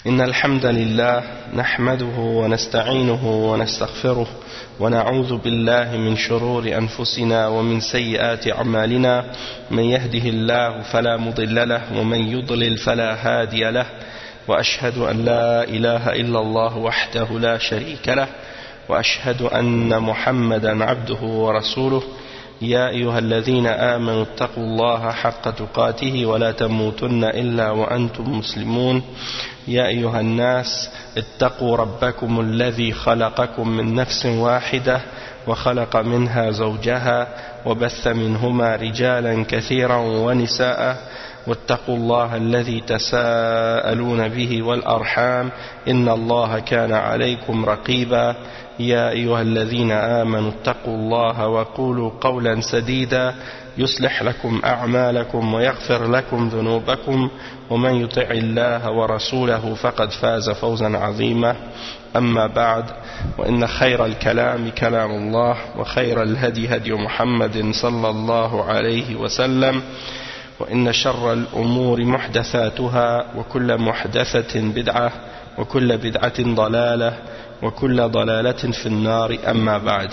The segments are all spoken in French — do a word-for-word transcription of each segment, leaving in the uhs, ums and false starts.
إن الحمد لله نحمده ونستعينه ونستغفره ونعوذ بالله من شرور أنفسنا ومن سيئات أعمالنا من يهده الله فلا مضل له ومن يضلل فلا هادي له وأشهد أن لا إله إلا الله وحده لا شريك له وأشهد أن محمدا عبده ورسوله يا أيها الذين آمنوا اتقوا الله حق تقاته ولا تموتن إلا وأنتم مسلمون يا أيها الناس اتقوا ربكم الذي خلقكم من نفس واحدة وخلق منها زوجها وبث منهما رجالا كثيرا ونساء واتقوا الله الذي تساءلون به والأرحام إن الله كان عليكم رقيبا يا أيها الذين آمنوا اتقوا الله وقولوا قولا سديدا يصلح لكم أعمالكم ويغفر لكم ذنوبكم ومن يطع الله ورسوله فقد فاز فوزا عظيما أما بعد وإن خير الكلام كلام الله وخير الهدي هدي محمد صلى الله عليه وسلم وإن شر الأمور محدثاتها وكل محدثة بدعة وكل بدعة ضلالة وكل ضلالة في النار أما بعد.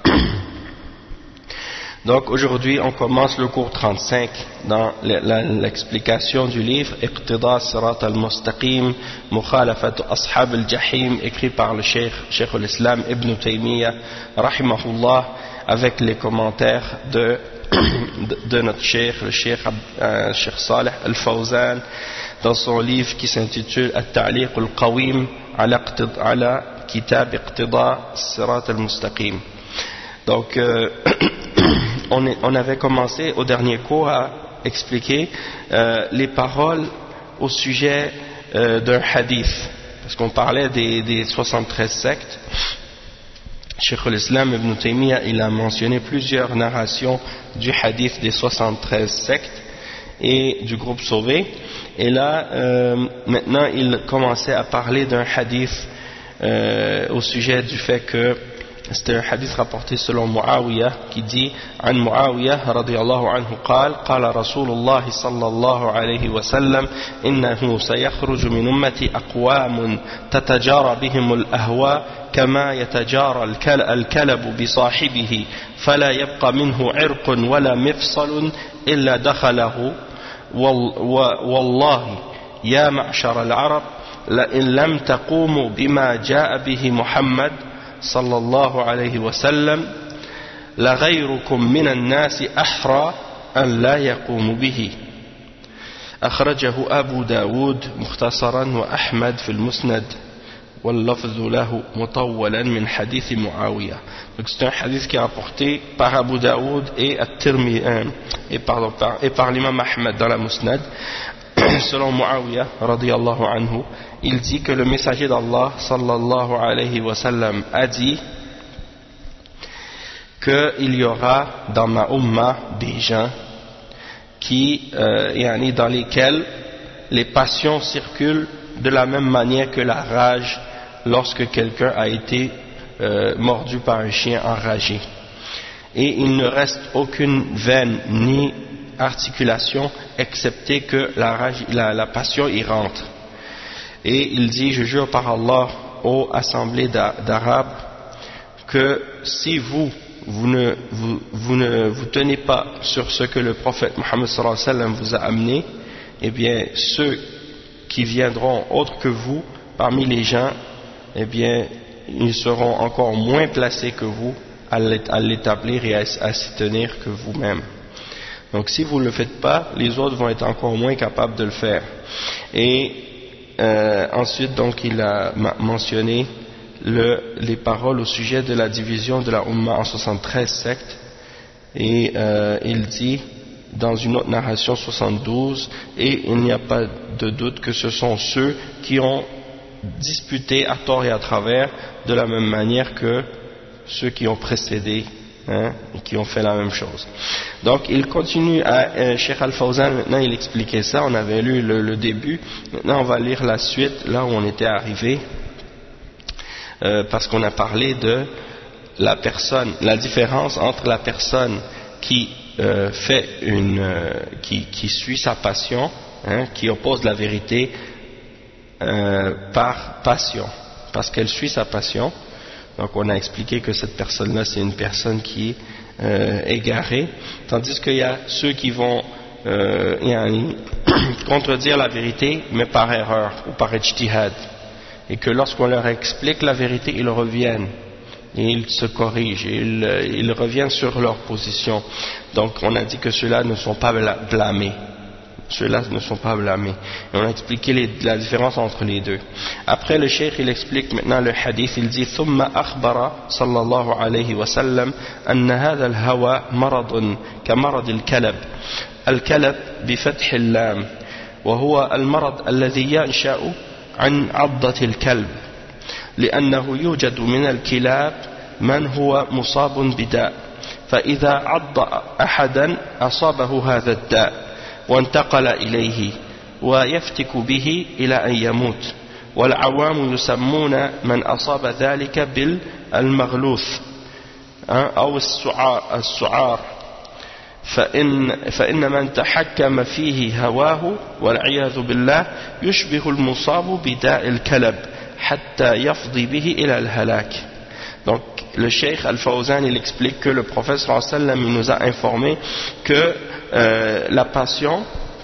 Donc aujourd'hui on commence le cours trente-cinq dans l'explication du livre Iqtida Sirat al-Mustaqim Mukhalafat Ashab al-Jahim, écrit par le Cheikh Cheikh al-Islam Ibn Taymiyyah rahimahullah, avec les commentaires de, de, de notre Cheikh, le Cheikh, euh, Cheikh Saleh al-Fawzan, dans son livre qui s'intitule At-Ta'liq al-Qawim ala Kitab Iqtida Sirat al-Mustaqim. Donc euh, on, est, on avait commencé au dernier cours à expliquer euh, les paroles au sujet euh, d'un hadith, parce qu'on parlait des, des soixante-treize sectes. Cheikh al-Islam Ibn Taymiyyah, il a mentionné plusieurs narrations du hadith des soixante-treize sectes et du groupe sauvé, et là euh, maintenant il commençait à parler d'un hadith euh, au sujet du fait que c'était un hadith rapporté selon Muawiyah qui dit عن معاوية رضي الله عنه قال قال رسول الله صلى الله عليه وسلم إنه سيخرج من أمتي أقوام تتجارى بهم الأهواء كما يتجارى الكلب بصاحبه فلا يبقى منه عرق ولا مفصل إلا دخله والله يا معشر العرب لئن لم تقوموا بما جاء به محمد صلى الله عليه وسلم لغيركم من الناس أحرى أن لا يقوم به. أخرجه أبو داود مختصرا وأحمد في المسند واللفظ له مطولا من حديث معاوية. Donc c'est un hadith qui est rapporté par Abu Daoud et, et par, et par l'imam Ahmed dans la Musnad. Selon Muawiyah radiyallahu anhu, il dit que le messager d'Allah sallallahu alayhi wa sallam a dit qu'il y aura dans ma umma des gens qui, euh, yani dans lesquels les passions circulent de la même manière que la rage lorsque quelqu'un a été euh, mordu par un chien enragé, et il ne reste aucune veine ni articulation excepté que la, rage, la, la passion y rentre. Et il dit, je jure par Allah aux assemblées d'Arabes que si vous vous ne vous, vous ne vous tenez pas sur ce que le prophète Mohammed sallallahu alayhi wa sallam vous a amené, eh bien ceux qui viendront autres que vous parmi les gens, eh bien ils seront encore moins placés que vous à l'établir et à, à s'y tenir que vous-même. Donc si vous ne le faites pas, les autres vont être encore moins capables de le faire. Et euh, ensuite donc il a mentionné le, les paroles au sujet de la division de la Ummah en soixante-treize sectes, et euh, il dit dans une autre narration soixante-douze, et il n'y a pas de doute que ce sont ceux qui ont disputé à tort et à travers de la même manière que ceux qui ont précédé, hein, et qui ont fait la même chose. Donc il continue à euh, Cheikh Al-Fawzan, maintenant il expliquait ça, on avait lu le, le début, maintenant on va lire la suite là où on était arrivé, euh, parce qu'on a parlé de la personne, la différence entre la personne qui euh, fait une, euh, qui, qui suit sa passion, hein, qui oppose la vérité euh, par passion, parce qu'elle suit sa passion. Donc on a expliqué que cette personne-là, c'est une personne qui est euh, égarée, tandis qu'il y a ceux qui vont euh, y a un, contredire la vérité, mais par erreur ou par ijtihad, et que lorsqu'on leur explique la vérité, ils reviennent, et ils se corrigent, et ils, ils reviennent sur leur position. Donc on a dit que ceux-là ne sont pas blâmés. Ceux-là ne sont pas blâmés. Et on a expliqué les, la différence entre les deux. Après, le cheikh, il explique maintenant le hadith. Il dit ثم أخبر صلى الله عليه وسلم أن هذا الهوى مرض كمرض الكلب. الكلب بفتح اللام، وهو المرض الذي ينشأ عن عضة الكلب، لأنه يوجد من الكلاب من هو مصاب بداء، فإذا عض أحدا أصابه هذا الداء وانتقل إليه ويفتك به إلى أن يموت. والعوام يسمون من أصاب ذلك بالمغلوث أو السعار، فإن, فإن من تحكم فيه هواه والعياذ بالله يشبه المصاب بداء الكلب حتى يفضي به إلى الهلاك. Donc le cheikh Al-Fawzan, il explique que le prophète sallallahu alayhi wa sallam, il nous a informé que euh, la passion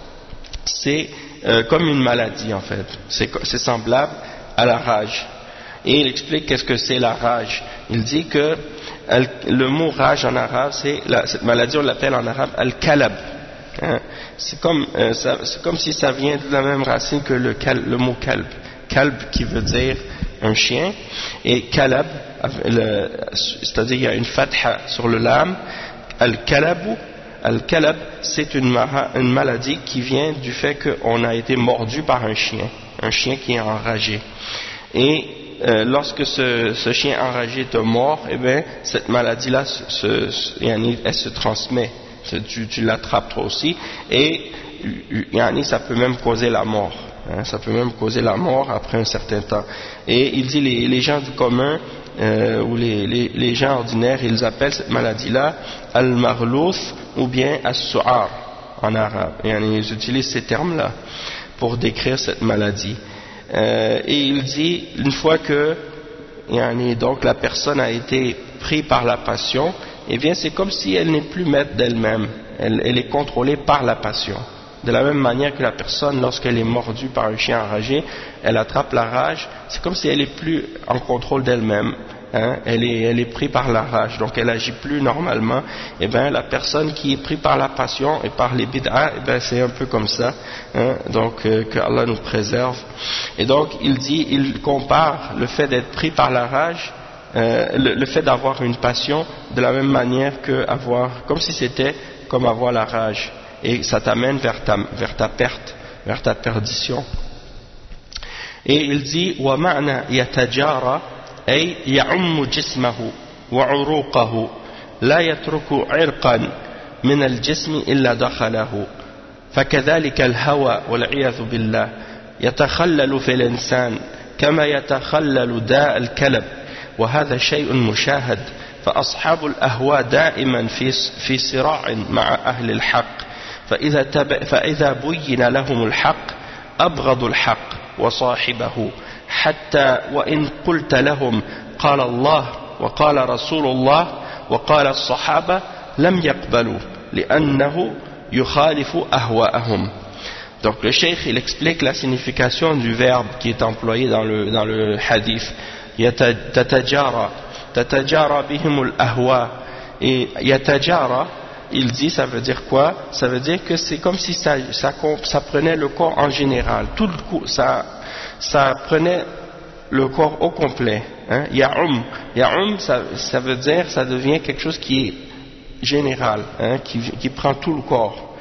c'est euh, comme une maladie en fait, c'est, c'est semblable à la rage. Et il explique qu'est-ce que c'est la rage. Il dit que le mot rage en arabe, c'est la, cette maladie on l'appelle en arabe al-kalab, hein? c'est, comme, euh, ça, c'est comme si ça vient de la même racine que le, le mot kalb, kalb qui veut dire un chien, et kalab, le, c'est-à-dire il y a une fatha sur le lam. Al-kalabu, al-kalab, c'est une, une maladie qui vient du fait qu'on a été mordu par un chien, un chien qui est enragé. Et euh, lorsque ce, ce chien enragé te mord, eh bien, cette maladie-là, se, se, elle se transmet. Tu, tu l'attrapes toi aussi, et ça peut même causer la mort. Hein, ça peut même causer la mort après un certain temps. Et il dit les, les gens du commun euh, ou les, les, les gens ordinaires, ils appellent cette maladie-là al-maghlouth ou bien as-su'ar en arabe. Et ils utilisent ces termes-là pour décrire cette maladie. Euh, et il dit une fois que donc la personne a été prise par la passion, eh bien c'est comme si elle n'est plus maître d'elle-même. Elle, elle est contrôlée par la passion. De la même manière que la personne, lorsqu'elle est mordue par un chien enragé, elle attrape la rage, c'est comme si elle n'est plus en contrôle d'elle-même, hein? elle, est, elle est prise par la rage, donc elle agit plus normalement. Et bien la personne qui est prise par la passion et par les bid'a, et ben c'est un peu comme ça, hein? Donc euh, que Allah nous préserve. Et donc il dit, il compare le fait d'être pris par la rage, euh, le, le fait d'avoir une passion, de la même manière que avoir, comme si c'était comme avoir la rage. Et ça t'amène vers ta, vers ta perte, vers ta perdition. Et il dit وَمَعْنَا يَتَجَارَ أي يَعُمُّ جِسْمَهُ وَعُرُوقَهُ لا يترك عرقا من الجسم إلا دخله فكذلك الهوى والعياذ بالله يتخلل في الإنسان كما يتخلل داء الكلب وهذا شيء مشاهد فأصحاب الأهواء دائما في في صراع مع أهل الحق فإذا, تب... فإذا بين لهم الحق أبغضوا الحق وصاحبه حتى وإن قلت لهم قال الله وقال رسول الله وقال الصحابة لم يقبلوا لأنه يخالف أهواءهم. Donc le cheikh il explique la signification du verbe qui est employé dans le, dans le hadith. Yatajara, tatajara bihimul ahwa. Et yatajara, il dit, ça veut dire quoi? Ça veut dire que c'est comme si ça, ça, ça prenait le corps en général. Tout le coup, ça, ça prenait le corps au complet. Hein? Ya'um, Ya'um, ça, ça veut dire, ça devient quelque chose qui est général, hein? qui, qui prend tout le corps.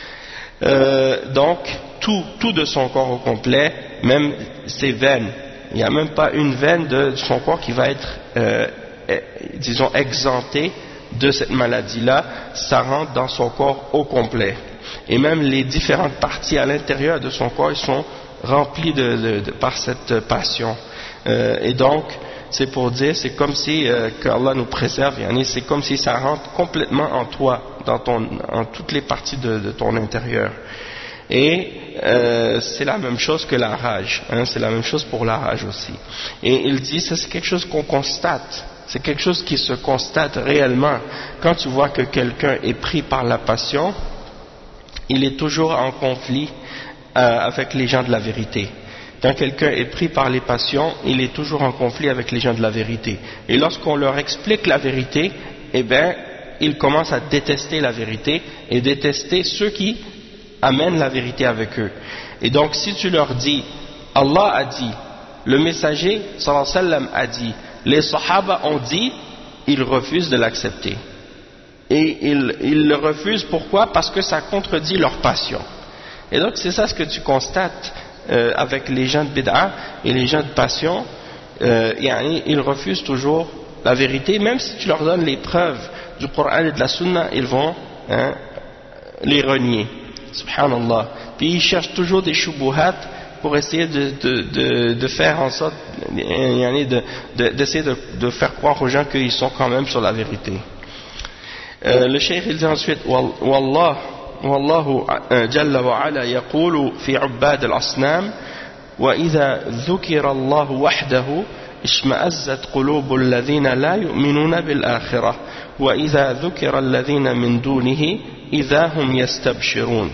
Euh, donc, tout, tout de son corps au complet, même ses veines. Il n'y a même pas une veine de son corps qui va être, euh, disons, exemptée de cette maladie-là, ça rentre dans son corps au complet. Et même les différentes parties à l'intérieur de son corps, ils sont remplis de, de, de, par cette passion. Euh, et donc, c'est pour dire, c'est comme si, euh, qu'Allah nous préserve, c'est comme si ça rentre complètement en toi, dans ton, en toutes les parties de, de ton intérieur. Et euh, c'est la même chose que la rage, hein, c'est la même chose pour la rage aussi. Et il dit, ça c'est quelque chose qu'on constate, c'est quelque chose qui se constate réellement. Quand tu vois que quelqu'un est pris par la passion, il est toujours en conflit euh, avec les gens de la vérité. Quand quelqu'un est pris par les passions, il est toujours en conflit avec les gens de la vérité. Et lorsqu'on leur explique la vérité, eh bien, ils commencent à détester la vérité et détester ceux qui amènent la vérité avec eux. Et donc, si tu leur dis, Allah a dit, le messager, sallallahu alayhi wa sallam, a dit, les sahaba ont dit, ils refusent de l'accepter. Et ils, ils le refusent, pourquoi? Parce que ça contredit leur passion. Et donc, c'est ça ce que tu constates euh, avec les gens de bid'a et les gens de passion. Euh, ils refusent toujours la vérité, même si tu leur donnes les preuves du Coran et de la Sunna, ils vont hein, les renier. Subhanallah. Puis ils cherchent toujours des shubuhat pour essayer de, de, de, de faire en sorte, de, de, d'essayer de, de faire croire aux gens qu'ils sont quand même sur la vérité. Euh, le cheikh il dit ensuite, Wallah, Wallahu jalla wa ala yaqulu fi ubbad al-asnam, wa idha dhukira Allah wahdahu اشمأزت قلوب الذين لا يؤمنون بالآخرة وإذا ذكر الذين من دونه إذا هم يستبشرون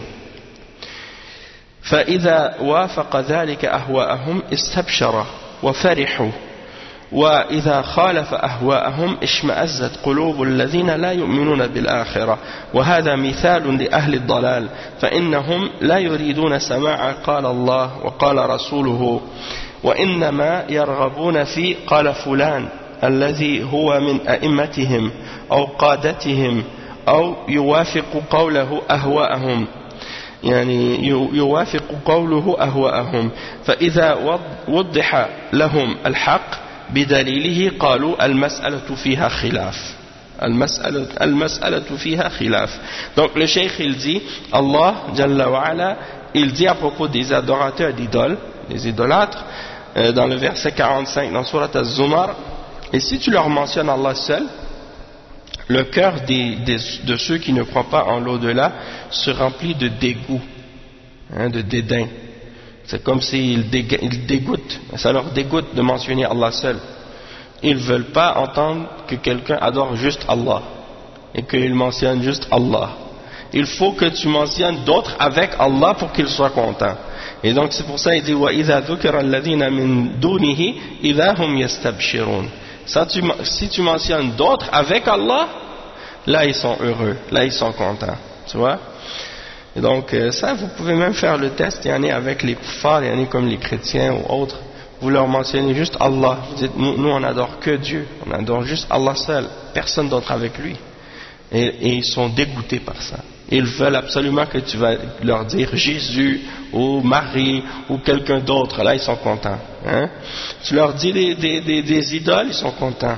فإذا وافق ذلك أهواءهم استبشر وفرحوا وإذا خالف أهواءهم اشمأزت قلوب الذين لا يؤمنون بالآخرة وهذا مثال لأهل الضلال فإنهم لا يريدون سماع قال الله وقال رسوله وإنما يرغبون في قال فلان الذي هو من أئمتهم أو قادتهم أو يوافق قوله أهواءهم يعني يوافق قوله أهواءهم فإذا وضح لهم الحق بدليله قالوا المسألة فيها خلاف المسألة, المسألة فيها خلاف. Donc le cheikh il dit Allah Jalla wa Ala il dit à propos des adorateurs d'idoles, les idolâtres, euh, dans le verset quarante-cinq dans Surat Az-Zumar, et si tu leur mentionnes Allah seul, le cœur des, des, de ceux qui ne croient pas en l'au-delà se remplit de dégoût, hein, de dédain. C'est comme s'ils dégoûtent, ça leur dégoûte de mentionner Allah seul. Ils ne veulent pas entendre que quelqu'un adore juste Allah et qu'il mentionne juste Allah. Il faut que tu mentionnes d'autres avec Allah pour qu'ils soient contents. Et donc c'est pour ça qu'il dit وَإِذَا ذُكِرَ الَّذِينَ مِن دُونِهِ إِذَا هُمْ يَسْتَبْشِرُونَ. Si tu mentionnes d'autres avec Allah, là ils sont heureux, là ils sont contents. Tu vois? Et donc ça vous pouvez même faire le test, il y en a avec les kuffars, il y en a comme les chrétiens ou autres. Vous leur mentionnez juste Allah, vous dites nous, nous on adore que Dieu, on adore juste Allah seul, personne d'autre avec lui. Et, et ils sont dégoûtés par ça. Ils veulent absolument que tu vas leur dire Jésus ou Marie ou quelqu'un d'autre, là ils sont contents. Hein? Tu leur dis des, des, des, des idoles, ils sont contents.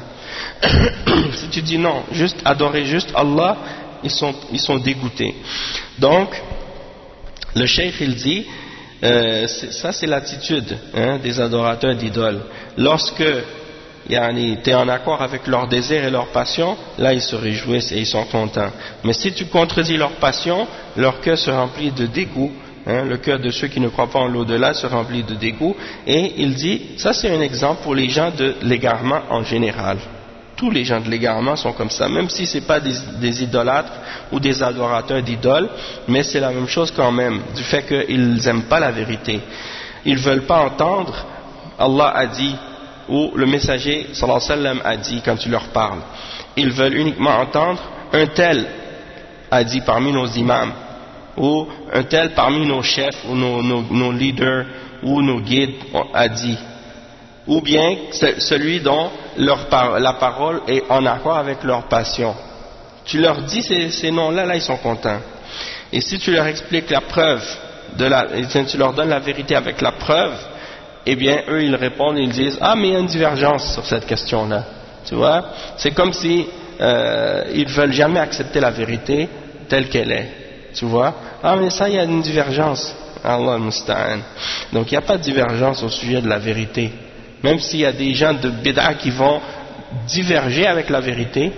Si tu dis non, juste adorer juste Allah, ils sont, ils sont dégoûtés. Donc, le cheikh il dit, euh, ça c'est l'attitude hein, des adorateurs d'idoles. Lorsque tu es en accord avec leur désir et leur passion, là ils se réjouissent et ils sont contents. Mais si tu contredis leur passion, leur cœur se remplit de dégoût. Hein, le cœur de ceux qui ne croient pas en l'au-delà se remplit de dégoût. Et il dit, ça c'est un exemple pour les gens de l'égarement en général. Tous les gens de l'égarement sont comme ça, même si ce n'est pas des, des idolâtres ou des adorateurs d'idoles, mais c'est la même chose quand même, du fait qu'ils n'aiment pas la vérité. Ils ne veulent pas entendre, Allah a dit, ou le messager sallallahu alayhi wa sallam a dit quand tu leur parles. Ils veulent uniquement entendre un tel a dit parmi nos imams, ou un tel parmi nos chefs, ou nos, nos, nos leaders, ou nos guides a dit. Ou bien celui dont leur par, la parole est en accord avec leur passion. Tu leur dis ces, ces noms-là, là ils sont contents. Et si tu leur expliques la preuve, de la, tu leur donnes la vérité avec la preuve, eh bien eux ils répondent, ils disent ah mais il y a une divergence sur cette question-là. Tu vois, c'est comme si euh, ils veulent jamais accepter la vérité telle qu'elle est. Tu vois, ah mais ça il y a une divergence. Allah musta'an. Donc il n'y a pas de divergence au sujet de la vérité. Même s'il y a des gens de bid'a qui vont diverger avec la vérité,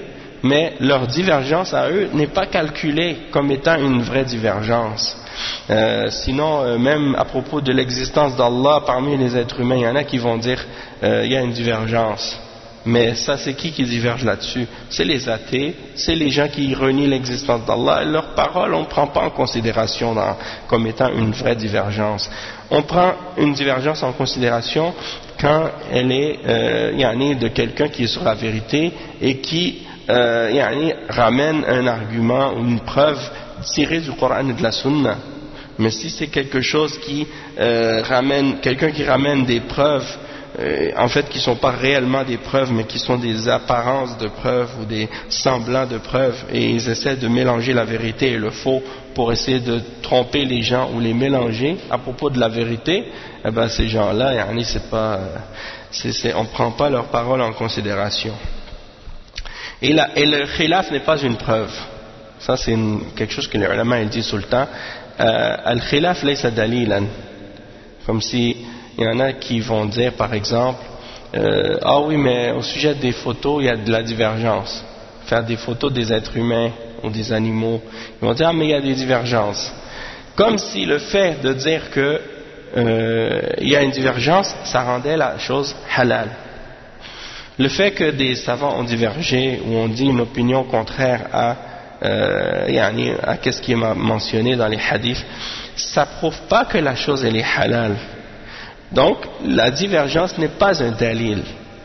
mais leur divergence à eux n'est pas calculée comme étant une vraie divergence. Euh, sinon, euh, même à propos de l'existence d'Allah parmi les êtres humains, il y en a qui vont dire euh, il y a une divergence. Mais ça, c'est qui qui diverge là-dessus? C'est les athées, c'est les gens qui renient l'existence d'Allah, et leurs paroles on ne prend pas en considération dans, comme étant une vraie divergence. On prend une divergence en considération quand elle est euh, yani, de quelqu'un qui est sur la vérité et qui euh, yani, ramène un argument ou une preuve tirée du Coran et de la Sunna. Mais si c'est quelque chose qui euh, ramène, quelqu'un qui ramène des preuves Euh, en fait qui ne sont pas réellement des preuves mais qui sont des apparences de preuves ou des semblants de preuves, et ils essaient de mélanger la vérité et le faux pour essayer de tromper les gens ou les mélanger à propos de la vérité, eh ben ces gens-là, yani, c'est pas, c'est, c'est, on ne prend pas leurs paroles en considération. Et, la, et le khilaf n'est pas une preuve. Ça c'est une, quelque chose que les ulama ils disent tout le temps. euh, al khilaf laysa dalilan, comme si il y en a qui vont dire par exemple euh, ah oui mais au sujet des photos il y a de la divergence, faire des photos des êtres humains ou des animaux, ils vont dire ah mais il y a des divergences, comme si le fait de dire que euh, il y a une divergence ça rendait la chose halal. Le fait que des savants ont divergé ou ont dit une opinion contraire à euh, yani, à qu'est-ce qui est mentionné dans les hadiths, ça prouve pas que la chose elle est halal. Donc, la divergence n'est pas un dalil.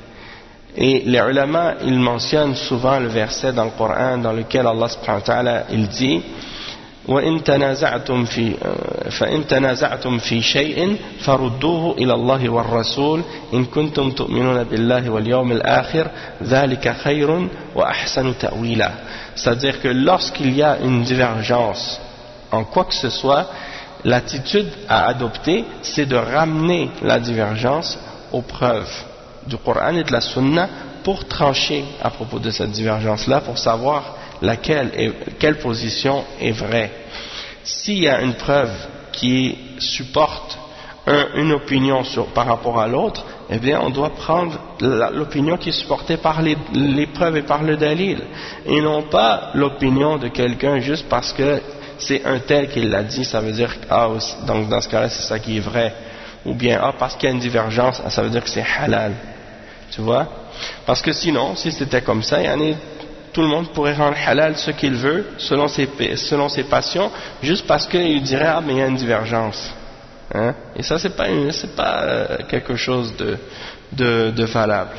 Et les ulama, ils mentionnent souvent le verset dans le Coran dans lequel Allah subhanahu wa ta'ala, il dit وَإِن تَنَازَعْتُمْ فِي فَإِن تَنَازَعْتُمْ فِي شَيْءٍ فَرُدُّوهُ إِلَى اللَّهِ وَالرَّسُولِ إِن كُنتُمْ تُؤْمِنُونَ بِاللَّهِ وَالْيَوْمِ الْآخِرِ ذَلِكَ خَيْرٌ وَأَحْسَنُ تَأْوِيلًا. C'est-à-dire que lorsqu'il y a une divergence en quoi que ce soit, l'attitude à adopter, c'est de ramener la divergence aux preuves du Coran et de la Sunna pour trancher à propos de cette divergence-là, pour savoir laquelle est, quelle position est vraie. S'il y a une preuve qui supporte un, une opinion sur, par rapport à l'autre, eh bien on doit prendre l'opinion qui est supportée par les, les preuves et par le dalil, et non pas l'opinion de quelqu'un juste parce que c'est un tel qui l'a dit, ça veut dire ah donc dans ce cas-là c'est ça qui est vrai, ou bien ah parce qu'il y a une divergence, ça veut dire que c'est halal, tu vois, parce que sinon si c'était comme ça, yani, tout le monde pourrait rendre halal ce qu'il veut selon ses, selon ses passions, juste parce qu'il dirait ah mais il y a une divergence, hein? Et ça c'est pas une, c'est pas euh, quelque chose de, de, de valable.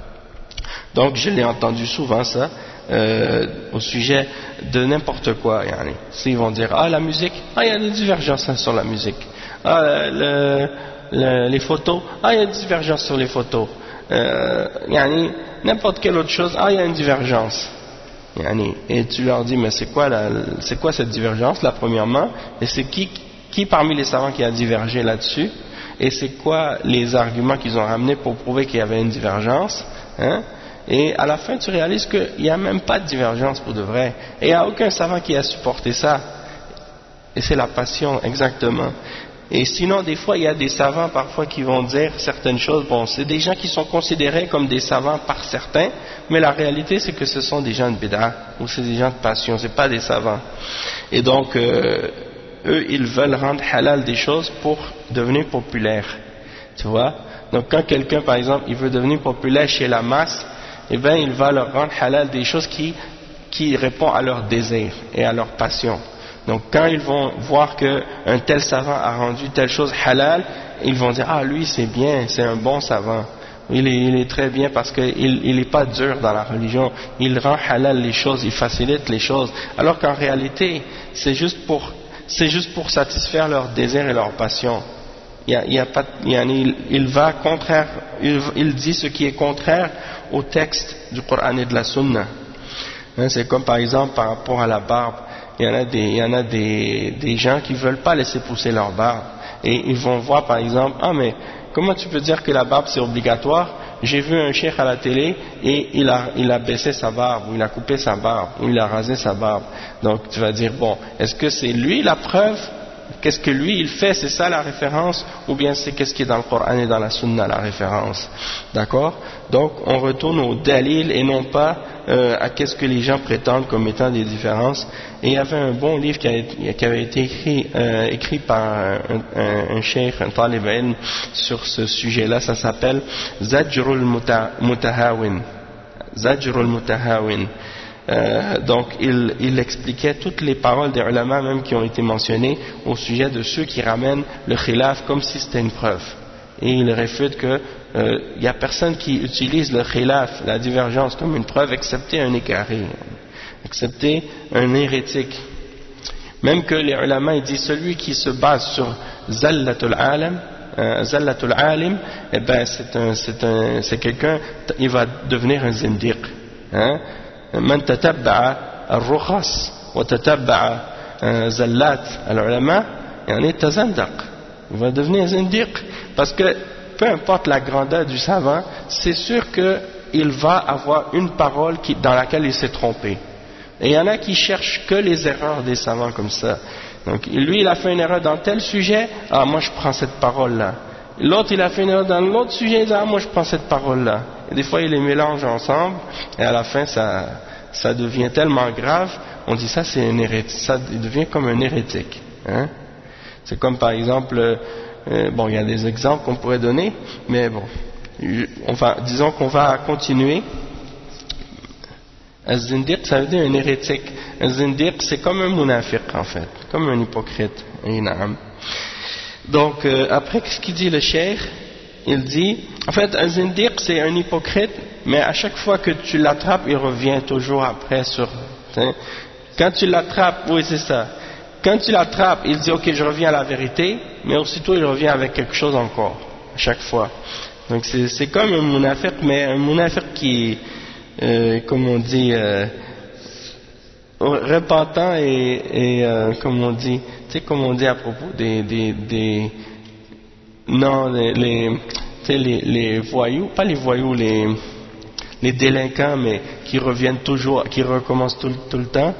Donc je l'ai entendu souvent ça. Euh, au sujet de n'importe quoi, yani. S'ils vont dire ah la musique, ah il y a des divergences sur la musique, ah le, le, les photos, ah il y a des divergences sur les photos, euh, yani, n'importe quelle autre chose, ah il y a une divergence, yani. Et tu leur dis mais c'est quoi la, c'est quoi cette divergence là premièrement, et c'est qui, qui parmi les savants qui a divergé là-dessus, et c'est quoi les arguments qu'ils ont ramenés pour prouver qu'il y avait une divergence, hein? Et à la fin tu réalises qu'il n'y a même pas de divergence pour de vrai, et il n'y a aucun savant qui a supporté ça, et c'est la passion exactement. Et sinon des fois il y a des savants parfois qui vont dire certaines choses, bon c'est des gens qui sont considérés comme des savants par certains, mais la réalité c'est que ce sont des gens de bid'a, ou c'est des gens de passion, c'est pas des savants. Et donc euh, eux ils veulent rendre halal des choses pour devenir populaires, tu vois. Donc quand quelqu'un par exemple il veut devenir populaire chez la masse, eh bien il va leur rendre halal des choses qui, qui répondent à leurs désirs et à leurs passions. Donc quand ils vont voir qu'un tel savant a rendu telle chose halal, ils vont dire ah lui c'est bien, c'est un bon savant, il est, il est très bien parce qu'il n'est pas dur dans la religion, il rend halal les choses, il facilite les choses, alors qu'en réalité c'est juste pour, c'est juste pour satisfaire leurs désirs et leurs passions. Il, y a, il, y a pas, il, il va contraire, il, il dit ce qui est contraire au texte du Coran et de la Sunna. Hein, c'est comme par exemple par rapport à la barbe. Il y en a des, il y en a des, des gens qui ne veulent pas laisser pousser leur barbe. Et ils vont voir par exemple, ah mais comment tu peux dire que la barbe c'est obligatoire? J'ai vu un cheikh à la télé et il a, il a baissé sa barbe, ou il a coupé sa barbe, ou il a rasé sa barbe. Donc tu vas dire, bon, est-ce que c'est lui la preuve qu'est-ce que lui il fait, c'est ça la référence, ou bien c'est qu'est-ce qui est dans le Coran et dans la Sunna la référence, d'accord? Donc on retourne au dalil et non pas euh, à qu'est-ce que les gens prétendent comme étant des différences. Et il y avait un bon livre qui, a, qui avait été écrit, euh, écrit par un, un, un cheikh, un talib ilm sur ce sujet-là, ça s'appelle Zajrul Mutahawin. Zajrul Mutahawin. Euh, donc il, il expliquait toutes les paroles des ulama même qui ont été mentionnées au sujet de ceux qui ramènent le khilaf comme si c'était une preuve, et il réfute que il euh, n'y a personne qui utilise le khilaf, la divergence, comme une preuve excepté un égaré, excepté un hérétique. Même que les ulama ils disent celui qui se base sur zallatul alim, euh, zallatul alim, eh ben c'est un, c'est un, c'est quelqu'un, il va devenir un zindiq, hein. من تتبع الرخص وتتبع زلات العلماء يعني تزندق, il va devenir zindiq, parce que peu importe la grandeur du savant, c'est sûr qu'il va avoir une parole qui, dans laquelle il s'est trompé, et il y en a qui cherchent que les erreurs des savants comme ça. Donc lui il a fait une erreur dans tel sujet, ah moi je prends cette parole là, l'autre il a fait une erreur dans l'autre sujet, il dit, ah moi je prends cette parole là. Et des fois, ils les mélangent ensemble, et à la fin, ça, ça devient tellement grave, on dit ça, c'est un hérétique, ça devient comme un hérétique. Hein? C'est comme par exemple, euh, bon, il y a des exemples qu'on pourrait donner, mais bon, on va, disons qu'on va continuer. Un zindiq, ça veut dire un hérétique. Un zindiq, c'est comme un munafiq en fait, comme un hypocrite. Donc, euh, après, qu'est-ce qu'il dit le cheikh? Il dit, en fait, un zindiq c'est un hypocrite, mais à chaque fois que tu l'attrapes, il revient toujours après sur. Hein, quand tu l'attrapes, oui c'est ça. Quand tu l'attrapes, il dit ok je reviens à la vérité, mais aussitôt il revient avec quelque chose encore, à chaque fois. Donc c'est, c'est comme un munafiq, mais un munafiq qui, euh, comme on dit, euh, repentant et, et euh, comme on dit, tu sais comme on dit à propos des, des, des non, les, les, les, les voyous, pas les voyous, les, les délinquants, mais qui reviennent toujours, qui recommencent tout, tout le temps.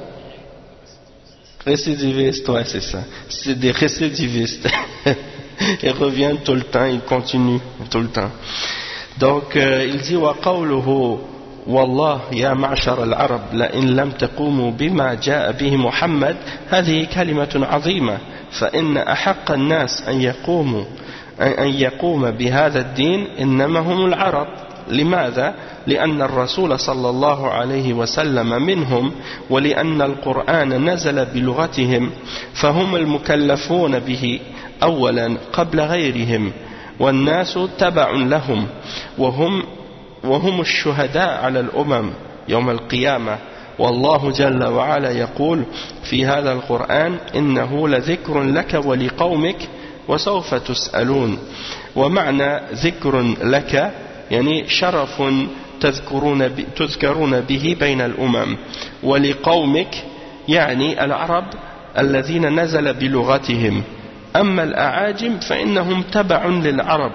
Récidivistes, ouais, c'est ça. C'est des récidivistes. Ils reviennent tout le temps, ils continuent tout le temps. Donc, euh, il dit, وَقَوْلُهُ والله يا معشر العرب لئن لم تقوموا بما جاء به محمد هذه كلمة عظيمة فإن أحق الناس أن يقوموا أن يقوم بهذا الدين إنما هم العرب. لماذا؟ لأن الرسول صلى الله عليه وسلم منهم ولأن القرآن نزل بلغتهم فهم المكلفون به أولا قبل غيرهم والناس تبع لهم وهم وهم الشهداء على الأمم يوم القيامة. والله جل وعلا يقول في هذا القرآن إنه لذكر لك ولقومك وسوف تسألون. ومعنى ذكر لك يعني شرف تذكرون تذكرون به بين الأمم، ولقومك يعني العرب الذين نزل بلغتهم، أما الأعاجم فإنهم تبع للعرب،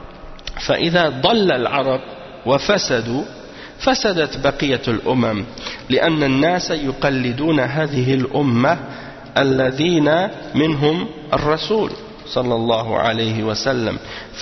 فإذا ضل العرب وفسدوا فسدت بقية الأمم، لأن الناس يقلدون هذه الأمة الذين منهم الرسول صلى الله عليه وسلم.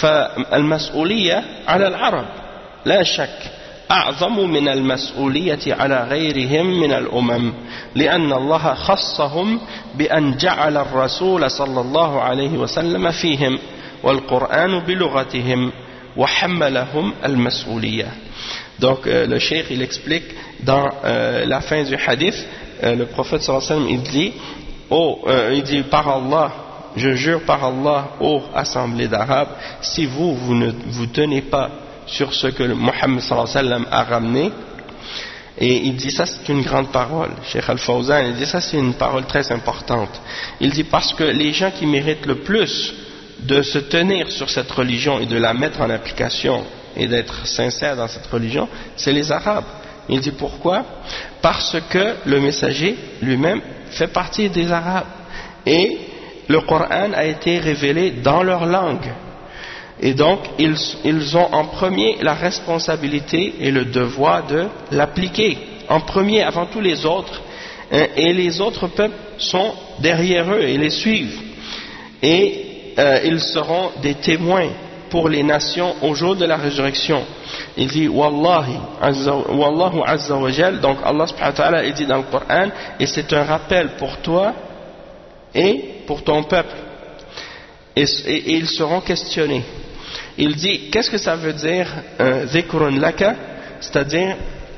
فالمسؤولية على العرب لا شك أعظم من المسؤولية على غيرهم من الأمم، لأن الله خصهم بأن جعل الرسول صلى الله عليه وسلم فيهم والقرآن بلغتهم وحملهم المسؤولية. Donc euh, le cheikh il explique dans euh, la fin du hadith, euh, le prophète sallallahu alayhi wa sallam il dit, oh, euh, il dit par Allah, je jure par Allah, ô assemblée d'Arabes, si vous, vous ne vous tenez pas sur ce que Mohammed sallallahu alayhi wa sallam a ramené, et il dit ça c'est une grande parole, Cheikh Al-Fawzan, il dit ça c'est une parole très importante, il dit parce que les gens qui méritent le plus de se tenir sur cette religion et de la mettre en application et d'être sincère dans cette religion, c'est les Arabes. Il dit pourquoi? Parce que le messager lui-même fait partie des Arabes et le Coran a été révélé dans leur langue, et donc ils, ils ont en premier la responsabilité et le devoir de l'appliquer en premier avant tous les autres, et les autres peuples sont derrière eux et les suivent. et euh, ils seront des témoins pour les nations au jour de la résurrection. Il dit Wallahi, azza, Wallahu azza wa jal, donc Allah subhanahu wa ta'ala il dit dans le Coran, et c'est un rappel pour toi et pour ton peuple, et, et, et ils seront questionnés. Il dit, qu'est-ce que ça veut dire dhikrun laka, c'est-à-dire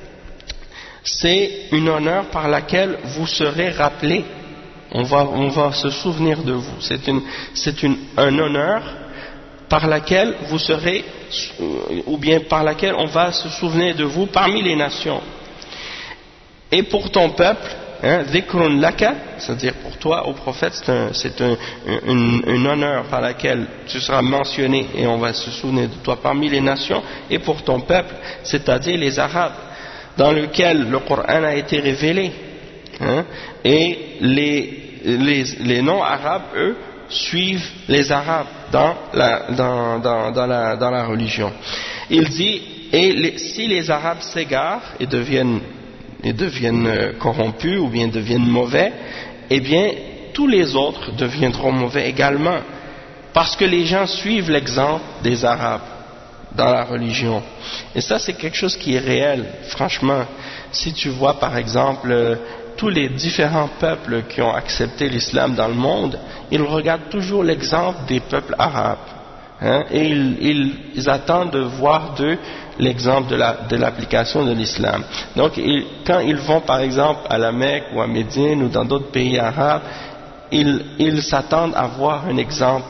c'est une honneur par laquelle vous serez rappelés, on va, on va se souvenir de vous, c'est, une, c'est une, un honneur par laquelle vous serez, ou bien par laquelle on va se souvenir de vous parmi les nations. Et pour ton peuple, dhikrun laka, c'est-à-dire pour toi, au prophète, c'est, un, c'est un, un, un honneur par laquelle tu seras mentionné et on va se souvenir de toi parmi les nations, et pour ton peuple, c'est-à-dire les Arabes, dans lequel le Coran a été révélé. Hein, et les, les, les non-arabes, eux, suivent les Arabes dans la, dans, dans, dans la, dans la religion. Il dit, et les, si les Arabes s'égarent et deviennent, et deviennent corrompus ou bien deviennent mauvais, eh bien tous les autres deviendront mauvais également, parce que les gens suivent l'exemple des Arabes dans la religion. Et ça, c'est quelque chose qui est réel. Franchement, si tu vois par exemple euh, tous les différents peuples qui ont accepté l'islam dans le monde, ils regardent toujours l'exemple des peuples arabes, hein, et ils, ils, ils attendent de voir d'eux l'exemple de, la, de l'application de l'islam. Donc ils, quand ils vont par exemple à la Mecque ou à Médine ou dans d'autres pays arabes, ils, ils s'attendent à voir un exemple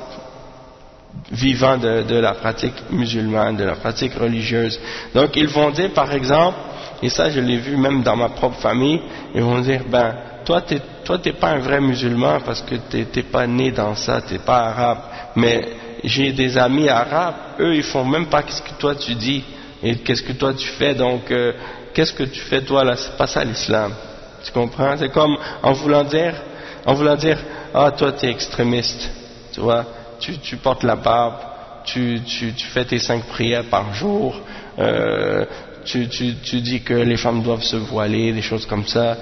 vivant de, de la pratique musulmane, de la pratique religieuse. Donc ils vont dire par exemple, et ça je l'ai vu même dans ma propre famille, ils vont dire, ben toi t'es, toi t'es pas un vrai musulman parce que t'es, t'es pas né dans ça, t'es pas arabe, mais j'ai des amis arabes, eux ils font même pas qu'est-ce que toi tu dis et qu'est-ce que toi tu fais, donc euh, qu'est-ce que tu fais toi là, c'est pas ça l'islam, tu comprends? C'est comme en voulant dire, en voulant dire, ah toi t'es extrémiste, tu vois, tu, tu portes la barbe, tu, tu, tu fais tes cinq prières par jour, euh, Tu, tu, tu dis que les femmes doivent se voiler, des choses comme ça,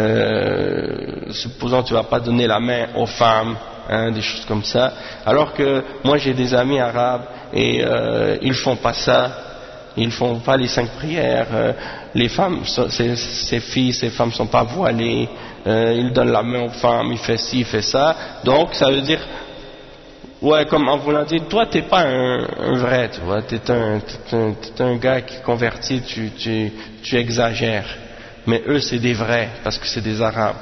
euh, supposons que tu ne vas pas donner la main aux femmes, hein, des choses comme ça, alors que moi j'ai des amis arabes et euh, ils font pas ça, ils font pas les cinq prières, euh, les femmes, ces, ces filles, ces femmes sont pas voilées, euh, ils donnent la main aux femmes, ils font ci, ils font ça, donc ça veut dire, ouais, comme en voulant dire, toi t'es pas un, un vrai, tu vois, t'es un, t'es un, t'es un gars qui convertit, tu, tu, tu exagères, mais eux c'est des vrais, parce que c'est des Arabes.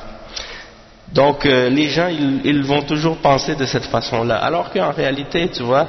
Donc euh, les gens, ils, ils vont toujours penser de cette façon-là, alors qu'en réalité, tu vois,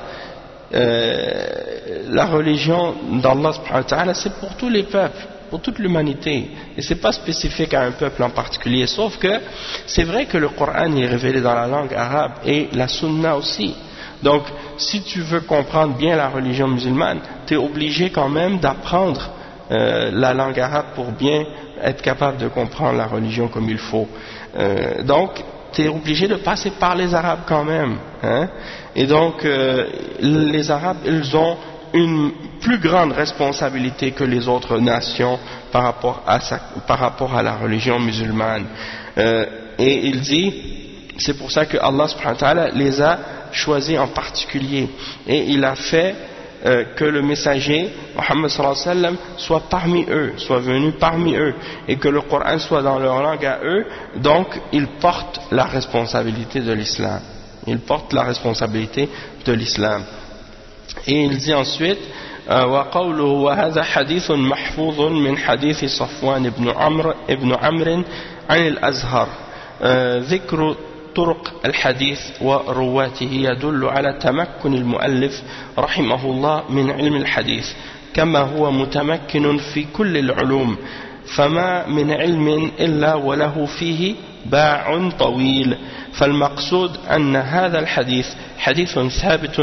euh, la religion d'Allah subhanahu wa ta'ala, c'est pour tous les peuples, pour toute l'humanité, et c'est pas spécifique à un peuple en particulier, sauf que c'est vrai que le Coran est révélé dans la langue arabe et la sunna aussi. Donc si tu veux comprendre bien la religion musulmane, tu es obligé quand même d'apprendre euh, la langue arabe pour bien être capable de comprendre la religion comme il faut. Euh, donc tu es obligé de passer par les Arabes quand même, hein? Et donc euh, les Arabes, ils ont une plus grande responsabilité que les autres nations par rapport à, sa, par rapport à la religion musulmane. Euh, et il dit, c'est pour ça que Allah subhanahu wa ta'ala les a choisis en particulier. Et il a fait euh, que le messager, Muhammad sallallahu alayhi wa sallam, soit parmi eux, soit venu parmi eux, et que le Coran soit dans leur langue à eux, donc ils portent la responsabilité de l'islam. Ils portent la responsabilité de l'islam. Et il dit ensuite, وقوله وهذا حديث محفوظ من حديث صفوان بن عمرو بن عمرو عن الأزهر ذكر طرق الحديث ورواته يدل على تمكن المؤلف رحمه الله من علم الحديث كما هو متمكن في كل العلوم فما من علم إلا وله فيه باع طويل فالمقصود أن هذا الحديث حديث ثابت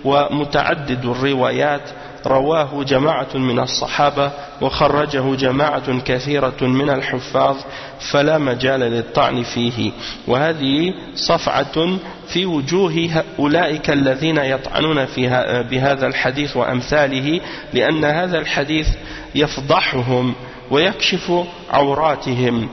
ومتعدد الروايات رواه جماعة من الصحابة وخرجه جماعة كثيرة من الحفاظ فلا مجال للطعن فيه وهذه صفعة في وجوه أولئك الذين يطعنون فيها بهذا الحديث وأمثاله لأن هذا الحديث يفضحهم ويكشف عوراتهم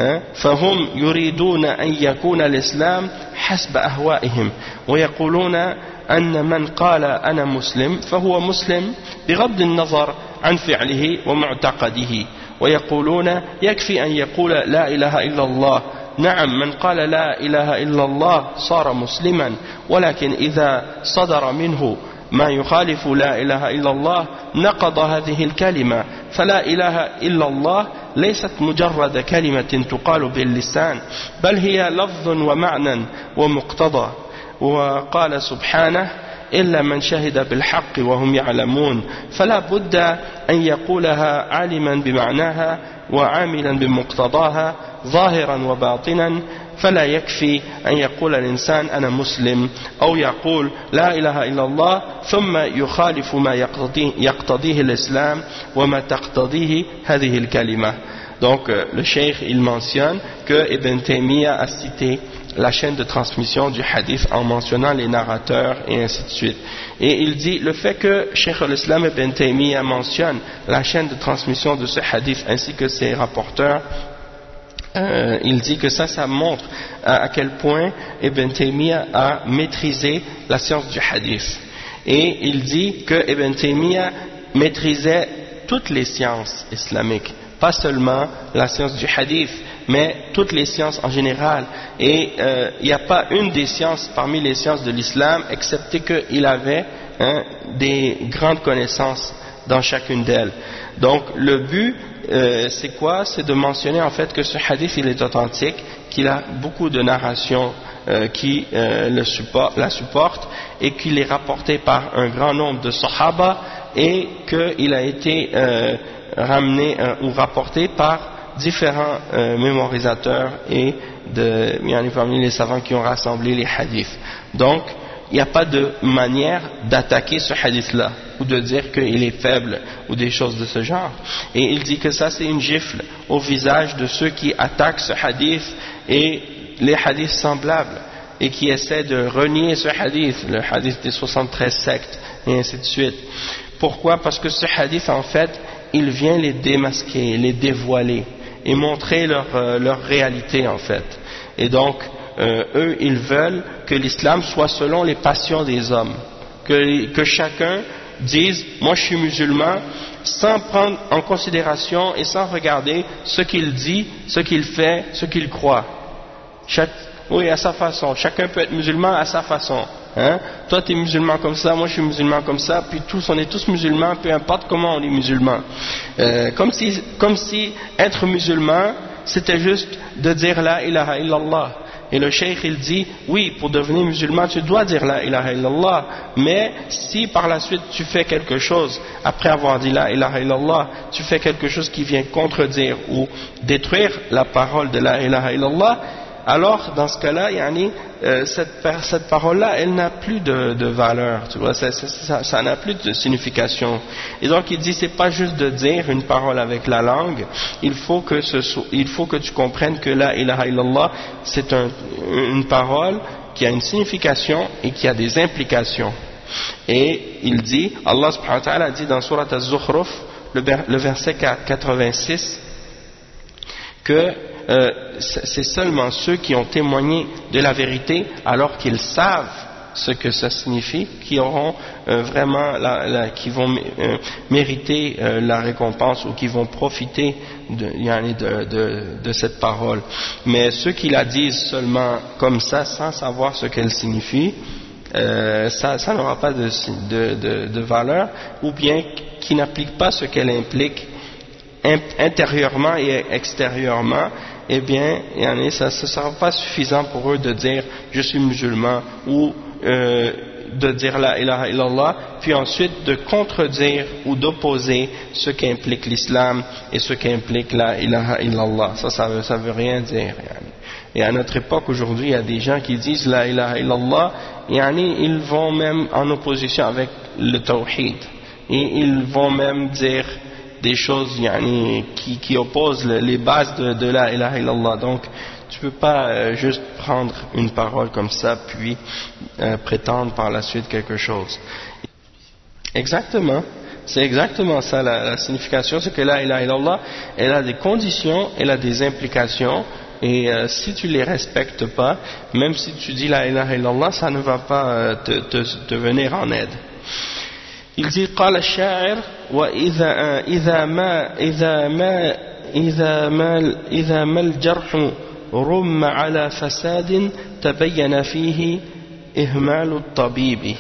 فهم يريدون أن يكون الإسلام حسب أهوائهم ويقولون أن من قال أنا مسلم فهو مسلم بغض النظر عن فعله ومعتقده ويقولون يكفي أن يقول لا إله إلا الله نعم من قال لا إله إلا الله صار مسلما ولكن إذا صدر منه ما يخالف لا إله إلا الله نقض هذه الكلمة فلا إله إلا الله ليست مجرد كلمة تقال باللسان بل هي لفظ ومعنى ومقتضى وقال سبحانه إلا من شهد بالحق وهم يعلمون فلا بد أن يقولها عالما بمعناها وعاملا بمقتضاها ظاهرا وباطنا فلا يكفي أن يقول الإنسان أنا مسلم أو يقول لا إله إلا الله ثم يخالف ما يقتضيه, يقتضيه الإسلام وما تقتضيه هذه الكلمة. Donc le cheikh il mentionne que Ibn Taymiyyah a cité la chaîne de transmission du hadith en mentionnant les narrateurs et ainsi de suite. Et il dit le fait que Cheikh al-Islam Ibn Taymiyyah mentionne la chaîne de transmission de ce hadith ainsi que ses rapporteurs, euh, il dit que ça, ça montre à, à quel point Ibn Taymiyyah a maîtrisé la science du hadith. Et il dit que Ibn Taymiyyah maîtrisait toutes les sciences islamiques, pas seulement la science du hadith, mais toutes les sciences en général. Et il euh, n'y a pas une des sciences parmi les sciences de l'islam, excepté qu'il avait hein, des grandes connaissances dans chacune d'elles. Donc le but, euh, c'est quoi? C'est de mentionner en fait que ce hadith il est authentique, qu'il a beaucoup de narrations euh, qui euh, le support, la supportent, et qu'il est rapporté par un grand nombre de sahaba, et qu'il a été euh, ramené euh, ou rapporté par différents euh, mémorisateurs et de, il y en a parmi les savants qui ont rassemblé les hadiths. Donc il n'y a pas de manière d'attaquer ce hadith-là ou de dire qu'il est faible ou des choses de ce genre. Et il dit que ça c'est une gifle au visage de ceux qui attaquent ce hadith et les hadiths semblables et qui essaient de renier ce hadith, le hadith des soixante-treize sectes et ainsi de suite. Pourquoi? Parce que ce hadith en fait il vient les démasquer, les dévoiler et montrer leur, euh, leur réalité en fait. Et donc euh, eux ils veulent que l'islam soit selon les passions des hommes, que, que chacun dise moi je suis musulman sans prendre en considération et sans regarder ce qu'il dit, ce qu'il fait, ce qu'il croit. Chaque, oui, à sa façon, chacun peut être musulman à sa façon. Hein? Toi tu es musulman comme ça, moi je suis musulman comme ça, puis tous on est tous musulmans, peu importe comment on est musulman. Euh, comme si, comme si être musulman c'était juste de dire la ilaha illallah. Et le cheikh il dit oui, pour devenir musulman tu dois dire la ilaha illallah, mais si par la suite tu fais quelque chose après avoir dit la ilaha illallah, tu fais quelque chose qui vient contredire ou détruire la parole de la ilaha illallah, alors dans ce cas-là, yani, euh, cette, cette parole-là, elle n'a plus de, de valeur, tu vois, ça, ça, ça n'a plus de signification. Et donc il dit, c'est pas juste de dire une parole avec la langue, il faut que, ce, il faut que tu comprennes que la ilaha illallah, c'est un, une parole qui a une signification et qui a des implications. Et il dit, Allah subhanahu wa ta'ala dit dans Surat Az-Zukhruf, le, le verset quatre-vingt-six, que Euh, c'est seulement ceux qui ont témoigné de la vérité alors qu'ils savent ce que ça signifie qui auront euh, vraiment la, la, qui vont euh, mériter euh, la récompense ou qui vont profiter de, de, de, de cette parole. Mais ceux qui la disent seulement comme ça sans savoir ce qu'elle signifie, euh, ça, ça n'aura pas de, de, de, de valeur, ou bien qui n'appliquent pas ce qu'elle implique intérieurement et extérieurement. Eh bien, ça ne sera pas suffisant pour eux de dire je suis musulman ou euh, de dire la ilaha illallah, puis ensuite de contredire ou d'opposer ce qu'implique l'islam et ce qu'implique la ilaha illallah. Ça, ça veut, ça veut rien dire. Et à notre époque aujourd'hui, il y a des gens qui disent la ilaha illallah, et ils vont même en opposition avec le tawhid. Et ils vont même dire des choses yani, qui, qui opposent les bases de, de la ilaha illallah. Donc tu peux pas euh, juste prendre une parole comme ça puis euh, prétendre par la suite quelque chose. Exactement, C'est exactement ça, la, la signification, c'est que la ilaha illallah, elle a des conditions, elle a des implications, et euh, si tu les respectes pas, même si tu dis la ilaha illallah, ça ne va pas euh, te, te, te venir en aide. Il dit قال الشاعر وإذا إذا ما إذا ما إذا ما إذا ما الجرح رم على فساد تبين فيه إهمال الطبيب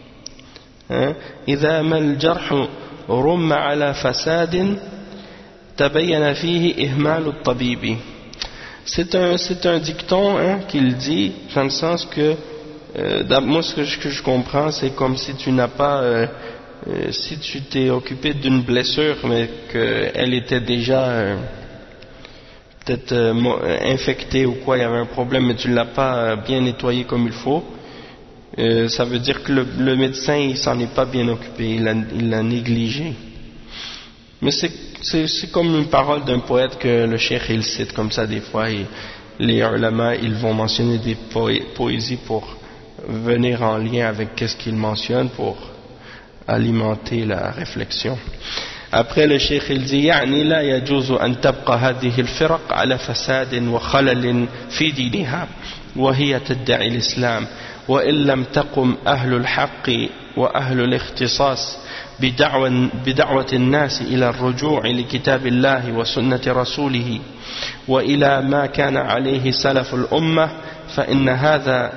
إذا ما الجرح رم على فساد تبين فيه إهمال الطبيب. C'est un, c'est un dicton hein, qu'il dit dans le sens que euh, moi ce que je, que je comprends c'est comme si tu n'as pas euh, euh, si tu t'es occupé d'une blessure mais qu'elle était déjà euh, peut-être euh, infectée ou quoi, il y avait un problème mais tu ne l'as pas euh, bien nettoyé comme il faut, euh, ça veut dire que le, le médecin il s'en est pas bien occupé, il l'a, il l'a négligé. Mais c'est, c'est, c'est comme une parole d'un poète que le cheikh il cite comme ça des fois, et les ulama ils vont mentionner des poé- poésies pour venir en lien avec qu'est-ce qu'ils mentionnent pour alimenter la réflexion. Après le cheikh il dit يعني لا يجوز أن تبقى هذه الفرق على فساد وخلل في دينها وهي تدعي الإسلام وإن لم تقم أهل الحق وأهل الاختصاص بدعوة, بدعوة الناس إلى الرجوع لكتاب الله وسنة رسوله وإلى ما كان عليه سلف الأمة فإن هذا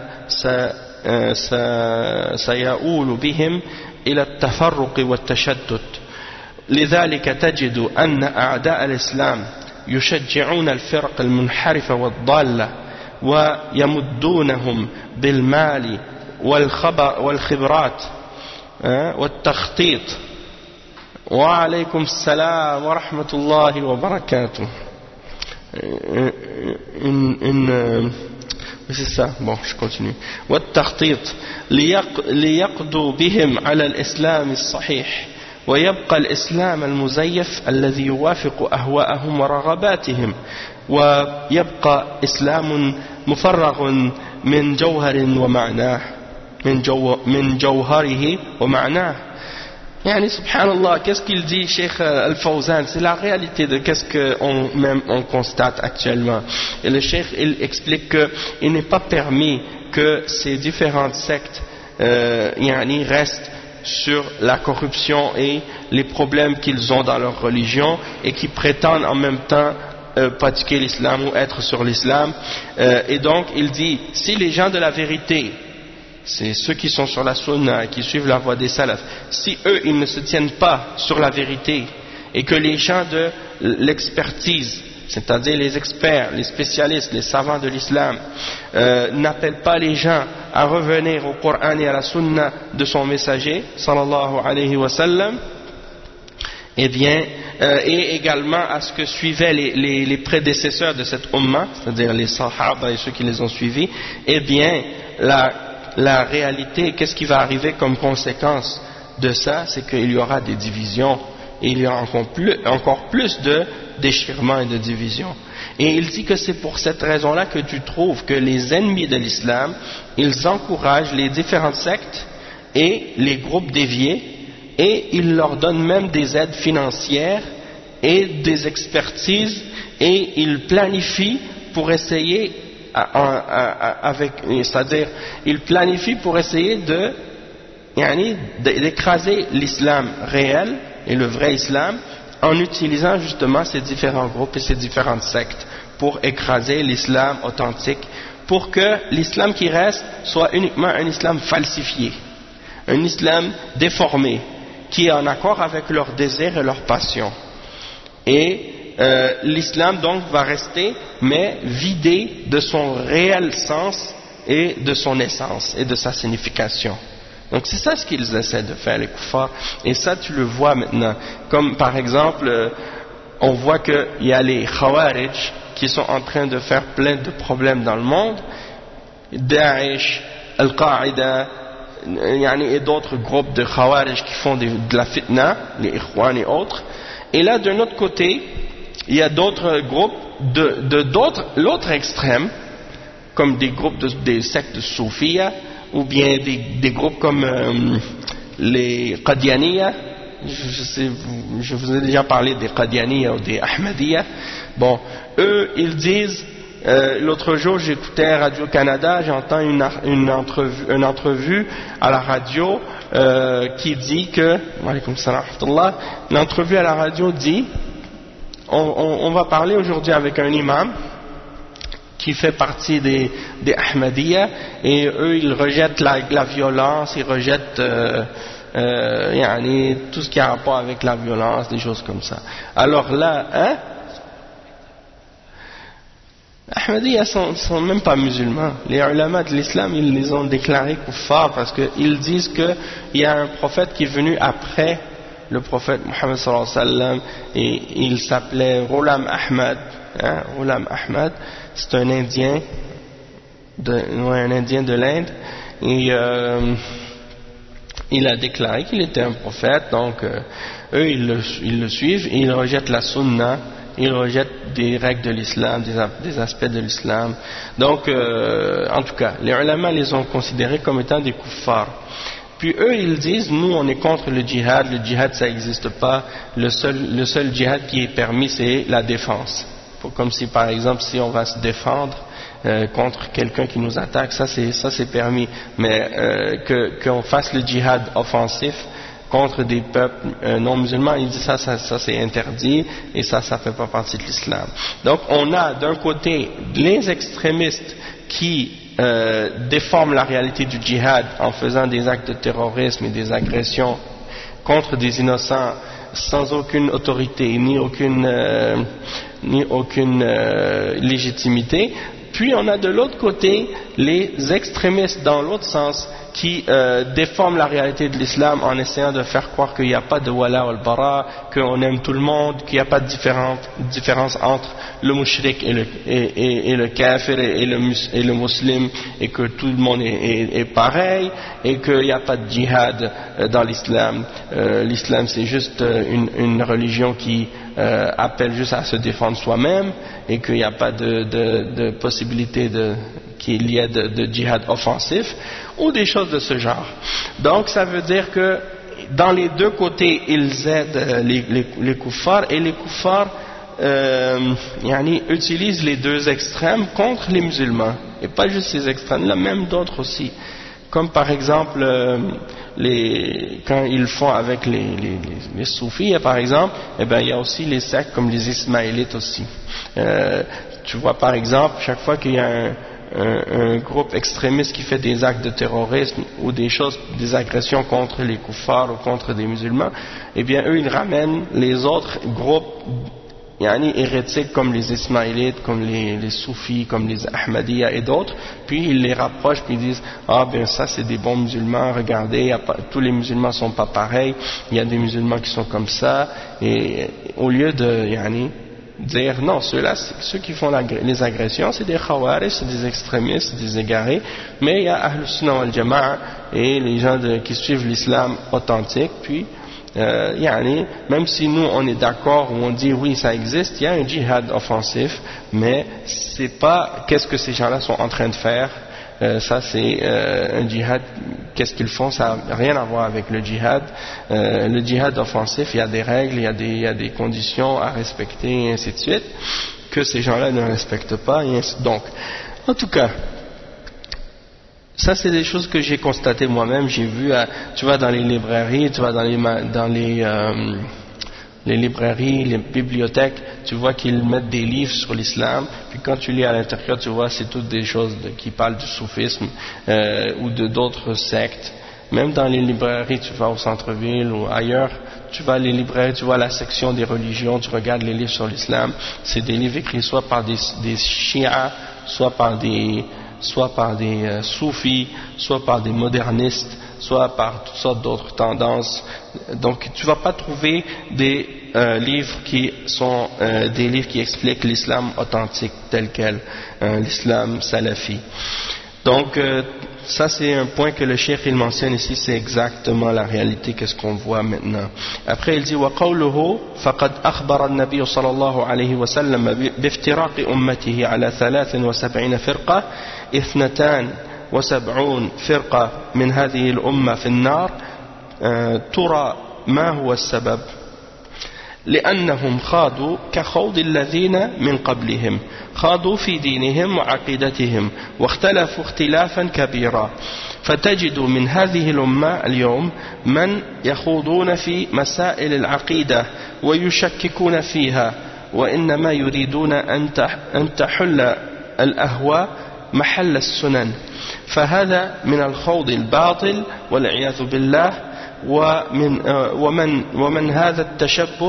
سيؤول بهم إلى التفرق والتشدد. لذلك تجد أن أعداء الإسلام يشجعون الفرق المنحرفة والضالة ويمدونهم بالمال والخبرات والتخطيط. وعليكم السلام ورحمة الله وبركاته. إن إن c'est ça, bon je continue. والتخطيط ليقضوا بهم على الإسلام الصحيح ويبقى الإسلام المزيف الذي يوافق أهواءهم ورغباتهم ويبقى إسلام مفرغ من جوهر ومعناه من, جو من جوهره ومعناه. Yani subhanallah, qu'est-ce qu'il dit Cheikh Al-Fawzan, c'est la réalité de qu'est-ce qu'on même on constate actuellement. Et le Cheikh il explique qu'il n'est pas permis que ces différentes sectes euh, yani, restent sur la corruption et les problèmes qu'ils ont dans leur religion et qui prétendent en même temps euh, pratiquer l'islam ou être sur l'islam. Euh, et donc il dit, si les gens de la vérité, c'est ceux qui sont sur la sunna, qui suivent la voie des salafs, si eux ils ne se tiennent pas sur la vérité et que les gens de l'expertise, c'est-à-dire les experts, les spécialistes, les savants de l'islam euh, n'appellent pas les gens à revenir au Coran et à la sunna de son messager sallallahu alayhi wa sallam, eh bien, euh, et également à ce que suivaient les, les, les prédécesseurs de cette umma, c'est-à-dire les sahaba et ceux qui les ont suivis, eh bien la La réalité, qu'est-ce qui va arriver comme conséquence de ça, c'est qu'il y aura des divisions et il y aura encore plus, encore plus de déchirements et de divisions. Et il dit que c'est pour cette raison-là que tu trouves que les ennemis de l'islam, ils encouragent les différentes sectes et les groupes déviés et ils leur donnent même des aides financières et des expertises et ils planifient pour essayer avec, c'est-à-dire il planifie pour essayer de yani, d'écraser l'islam réel et le vrai islam en utilisant justement ces différents groupes et ces différentes sectes pour écraser l'islam authentique, pour que l'islam qui reste soit uniquement un islam falsifié, un islam déformé qui est en accord avec leurs désirs et leurs passions. Et Euh, l'islam donc va rester mais vidé de son réel sens et de son essence et de sa signification. Donc c'est ça ce qu'ils essaient de faire les kuffars, et ça tu le vois maintenant, comme par exemple euh, on voit qu'il y a les Khawarij qui sont en train de faire plein de problèmes dans le monde, Daesh, Al-Qaïda et d'autres groupes de Khawarij qui font de, de la fitna, les Ikhwan et autres. Et là d'un autre côté il y a d'autres groupes de, de d'autres, l'autre extrême, comme des groupes de, des sectes soufia, ou bien des, des groupes comme euh, les Qadianiya, je, je, sais, je vous ai déjà parlé des Qadianiya ou des Ahmadiyya. Bon, eux, ils disent, euh, l'autre jour j'écoutais Radio-Canada, j'entends une, une, entrevue, une entrevue à la radio euh, qui dit que, une entrevue à la radio dit, on, on, on va parler aujourd'hui avec un imam qui fait partie des, des Ahmadiyya, et eux ils rejettent la, la violence, ils rejettent euh, euh, yani, tout ce qui a rapport avec la violence, des choses comme ça. Alors là, hein, Ahmadiyya sont, sont même pas musulmans. Les ulama de l'islam, ils les ont déclarés kuffar parce qu'ils disent qu'il y a un prophète qui est venu après le prophète Muhammad sallallahu alayhi wa sallam, et il s'appelait Ghulam Ahmad. Hein, Ghulam Ahmad, c'est un Indien, de, ouais, un Indien de l'Inde, et euh, il a déclaré qu'il était un prophète. Donc euh, eux ils le, ils le suivent, et ils rejettent la sunna, ils rejettent des règles de l'islam, des, des aspects de l'islam. Donc euh, en tout cas, les ulama les ont considérés comme étant des kuffars. Puis eux ils disent, nous on est contre le djihad, le djihad ça n'existe pas, le seul, le seul djihad qui est permis c'est la défense. Comme si par exemple si on va se défendre euh, contre quelqu'un qui nous attaque, ça c'est ça c'est permis, mais euh, que qu'on fasse le djihad offensif contre des peuples euh, non musulmans, il dit ça ça, ça c'est interdit, et ça ça fait pas partie de l'islam. Donc on a d'un côté les extrémistes qui euh, déforment la réalité du djihad en faisant des actes de terrorisme et des agressions contre des innocents sans aucune autorité ni aucune euh, ni aucune euh, légitimité. Puis on a de l'autre côté les extrémistes dans l'autre sens qui euh, déforment la réalité de l'islam en essayant de faire croire qu'il n'y a pas de wala wal bara, qu'on aime tout le monde, qu'il n'y a pas de différence, différence entre le mushrik et le, et, et, et le kafir et, et, le, et le musulman, et que tout le monde est, est, est pareil, et qu'il n'y a pas de djihad euh, dans l'islam. Euh, l'islam c'est juste euh, une, une religion qui euh, appelle juste à se défendre soi-même, et qu'il n'y a pas de, de, de possibilité de, qu'il y ait de, de djihad offensif, ou des choses de ce genre. Donc ça veut dire que dans les deux côtés ils aident les, les, les kuffars, et les kuffars euh, yani, utilisent les deux extrêmes contre les musulmans, et pas juste ces extrêmes là, même d'autres aussi, comme par exemple euh, les, quand ils le font avec les, les, les, les soufis par exemple, eh ben, il y a aussi les sectes comme les ismaélites aussi. Euh, tu vois par exemple, chaque fois qu'il y a un Un, un groupe extrémiste qui fait des actes de terrorisme ou des choses, des agressions contre les kuffars ou contre des musulmans, eh bien eux ils ramènent les autres groupes yani, hérétiques comme les ismaélites, comme les, les soufis, comme les ahmadiyya et d'autres, puis ils les rapprochent puis ils disent ah ben ça c'est des bons musulmans, regardez y a pas, tous les musulmans sont pas pareils, il y a des musulmans qui sont comme ça, et au lieu de yani, dire non, ceux-là, ceux qui font la, les agressions, c'est des khawarij, c'est des extrémistes, c'est des égarés, mais il y a Ahl Sunnah wal Jama'a et les gens de, qui suivent l'islam authentique, puis euh, yani, même si nous on est d'accord ou on dit oui ça existe, il y a un djihad offensif, mais c'est pas qu'est-ce que ces gens-là sont en train de faire. Euh, ça c'est euh, un djihad, qu'est-ce qu'ils font, ça n'a rien à voir avec le djihad. Euh, le djihad offensif, il y a des règles, il y a des, il y a des conditions à respecter et ainsi de suite, que ces gens-là ne respectent pas, et ainsi. Donc, en tout cas, ça c'est des choses que j'ai constatées moi-même, j'ai vu, à, tu vas dans les librairies, tu vas dans les, dans les euh, les librairies, les bibliothèques, tu vois qu'ils mettent des livres sur l'islam, puis quand tu lis à l'intérieur, tu vois c'est toutes des choses de, qui parlent du soufisme euh, ou de d'autres sectes. Même dans les librairies, tu vas au centre-ville ou ailleurs, tu vas à les librairies, tu vois la section des religions, tu regardes les livres sur l'islam, c'est des livres écrits soit par des, des chiites, soit par des, soit par des euh, soufis, soit par des modernistes, soit par toutes sortes d'autres tendances. Donc tu ne vas pas trouver des euh, livres qui sont euh, des livres qui expliquent l'islam authentique tel quel, euh, l'islam salafi. Donc euh, ça c'est un point que le cheikh il mentionne ici, c'est exactement la réalité, qu'est-ce qu'on voit maintenant. Après il dit وقوله فقد أخبر النبي صلى الله عليه وسلم بافتراق أمته على ثلاث وسبعين فرقة اثنتان وسبعون فرقة من هذه الأمة في النار ترى ما هو السبب؟ لأنهم خاضوا كخوض الذين من قبلهم خاضوا في دينهم وعقيدتهم واختلفوا اختلافا كبيرا فتجد من هذه الأمة اليوم من يخوضون في مسائل العقيدة ويشككون فيها وإنما يريدون أن تحل الأهواء محل السنن فهذا من الخوض الباطل والعياذ بالله ومن, ومن, ومن هذا التشبه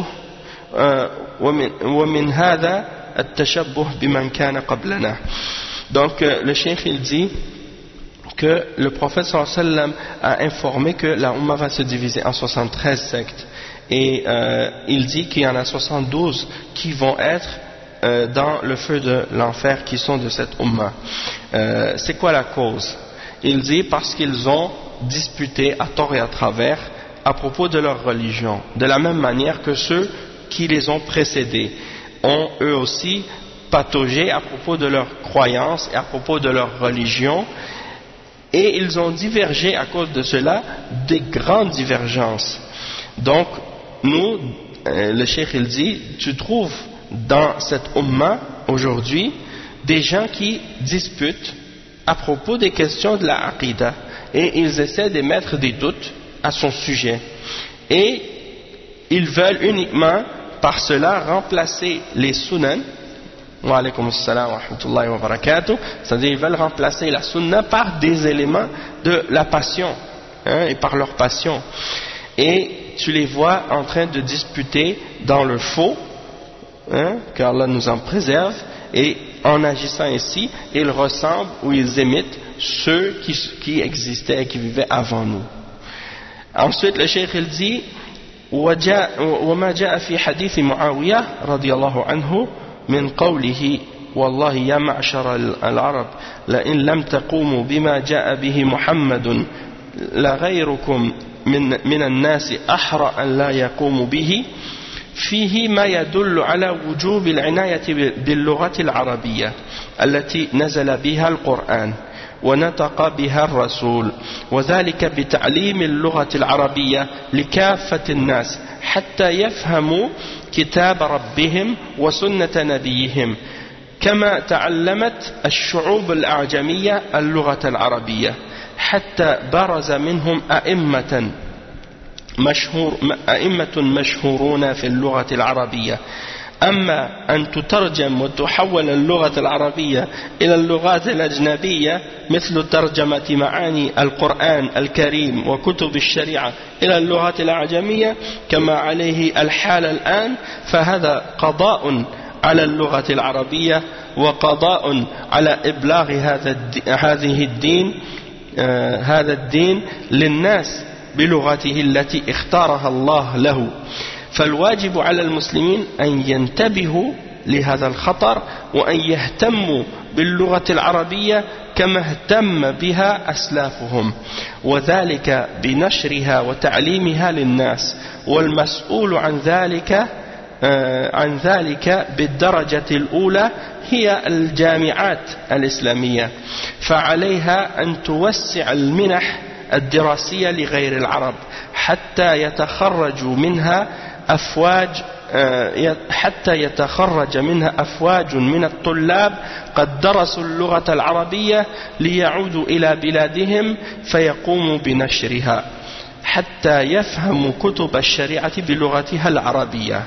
ومن, ومن هذا التشبه بمن كان قبلنا. Donc le cheikh il dit que le prophète sallallahu alayhi wa sallam a informé que la Ummah va se diviser en soixante-treize sectes et euh, il dit qu'il y en a soixante-douze qui vont être euh, dans le feu de l'enfer qui sont de cette Ummah. Euh, c'est quoi la cause? Il dit parce qu'ils ont disputé à tort et à travers à propos de leur religion, de la même manière que ceux qui les ont précédés ont eux aussi pataugé à propos de leur croyance et à propos de leur religion, et ils ont divergé à cause de cela des grandes divergences. Donc nous, euh, le cheikh il dit, tu trouves dans cette ummah aujourd'hui des gens qui disputent à propos des questions de la aqidah et ils essaient de mettre des doutes à son sujet et ils veulent uniquement par cela remplacer les sunan, wa alaykum assalam wa rahmatullahi wa barakatuh, c'est-à-dire ils veulent remplacer la sunna par des éléments de la passion, hein, et par leur passion, et tu les vois en train de disputer dans le faux, hein, qu'Allah nous en préserve, et en agissant ainsi, ils ressemblent ou ils imitent ceux qui, qui existaient et qui vivaient avant nous. Ensuite le cheikh il dit وما جاء في حديث معاوية رضي الله عنه من قوله والله يا معشر العرب لئن لم تقوموا بما جاء به محمد لغيركم من, من الناس أحرى أن لا يقوموا به فيه ما يدل على وجوب العناية باللغة العربية التي نزل بها القرآن ونطق بها الرسول وذلك بتعليم اللغة العربية لكافة الناس حتى يفهموا كتاب ربهم وسنة نبيهم كما تعلمت الشعوب الأعجمية اللغة العربية حتى برز منهم أئمة مشهور أئمة مشهورون في اللغة العربية. أما أن تترجم وتحول اللغة العربية إلى اللغات الأجنبية مثل ترجمة معاني القرآن الكريم وكتب الشريعة إلى اللغة الأعجمية كما عليه الحال الآن فهذا قضاء على اللغة العربية وقضاء على إبلاغ هذا هذه الدين آه هذا الدين للناس بلغته التي اختارها الله له. فالواجب على المسلمين أن ينتبهوا لهذا الخطر وأن يهتموا باللغة العربية كما اهتم بها أسلافهم وذلك بنشرها وتعليمها للناس والمسؤول عن ذلك عن ذلك بالدرجة الأولى هي الجامعات الإسلامية فعليها أن توسع المنح الدراسية لغير العرب حتى يتخرجوا منها أفواج حتى يتخرج منها أفواج من الطلاب قد درسوا اللغة العربية ليعودوا إلى بلادهم فيقوموا بنشرها حتى يفهموا كتب الشريعة بلغتها العربية.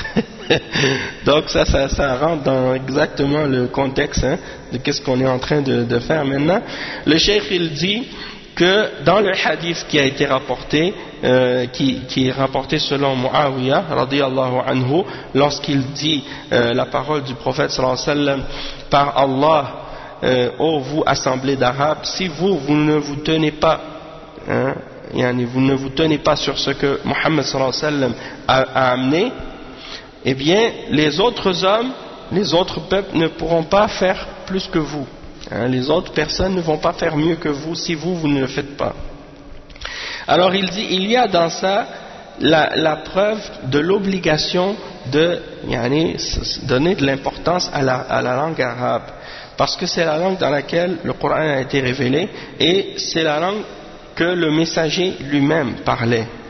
Donc ça, ça, ça rentre dans exactement le contexte, hein, de qu'est-ce qu'on est en train de, de faire maintenant. Le cheikh il dit que dans le hadith qui a été rapporté, euh, qui, qui est rapporté selon Muawiyah radiyallahu anhu, lorsqu'il dit euh, la parole du prophète sallallahu alayhi wa sallam, par Allah, euh, ô vous assemblée d'Arabes, si vous, vous ne vous tenez pas, hein, yani vous ne vous tenez pas sur ce que Muhammad sallallahu alayhi wa sallam a, a amené, eh bien les autres hommes, les autres peuples ne pourront pas faire plus que vous. Hein, les autres personnes ne vont pas faire mieux que vous si vous, vous ne le faites pas. Alors il dit, il y a dans ça la, la preuve de l'obligation de yani, donner de l'importance à la, à la langue arabe, parce que c'est la langue dans laquelle le Coran a été révélé et c'est la langue que le messager lui-même parlait.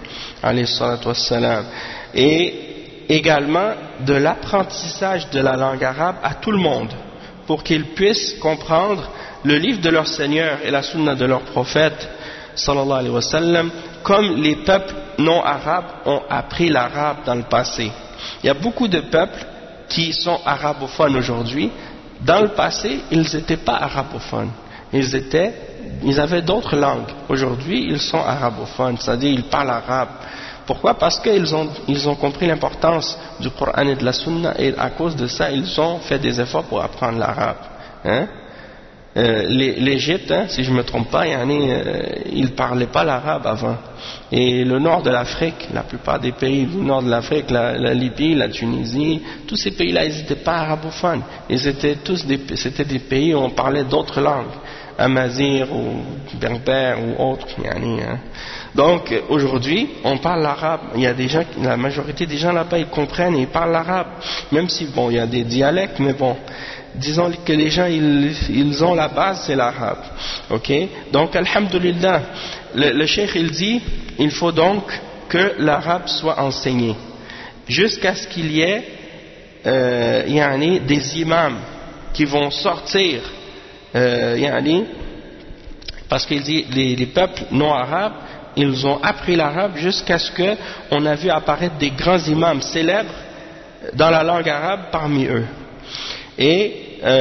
alayhi salatu wassalam, et également de l'apprentissage de la langue arabe à tout le monde, pour qu'ils puissent comprendre le livre de leur Seigneur et la sunna de leur prophète sallallahu alayhi wa sallam, comme les peuples non arabes ont appris l'arabe dans le passé. Il y a beaucoup de peuples qui sont arabophones aujourd'hui. Dans le passé, ils n'étaient pas arabophones. Ils étaient, ils avaient d'autres langues. Aujourd'hui, ils sont arabophones, c'est-à-dire ils parlent arabe. Pourquoi? Parce qu'ils ont, ils ont compris l'importance du Coran et de la Sunna, et à cause de ça, ils ont fait des efforts pour apprendre l'arabe. Hein? Euh, L'Égypte, hein, si je ne me trompe pas, yani, euh, ils ne parlaient pas l'arabe avant. Et le nord de l'Afrique, la plupart des pays du nord de l'Afrique, la, la Libye, la Tunisie, tous ces pays-là, ils n'étaient pas arabophones. Ils étaient tous des, c'était des pays où on parlait d'autres langues, amazigh ou berbère ou autres. Yani, hein. Donc aujourd'hui, on parle l'arabe. Il y a des gens, la majorité des gens là-bas, ils comprennent et ils parlent l'arabe. Même si bon, il y a des dialectes, mais bon. Disons que les gens, ils, ils ont la base, c'est l'arabe. Ok? Donc, alhamdulillah, le, le cheikh, il dit, il faut donc que l'arabe soit enseigné. Jusqu'à ce qu'il y ait, euh, yani, des imams qui vont sortir, euh, yani, parce qu'il dit, les, les peuples non arabes, ils ont appris l'arabe jusqu'à ce qu'on a vu apparaître des grands imams célèbres dans la langue arabe parmi eux. Et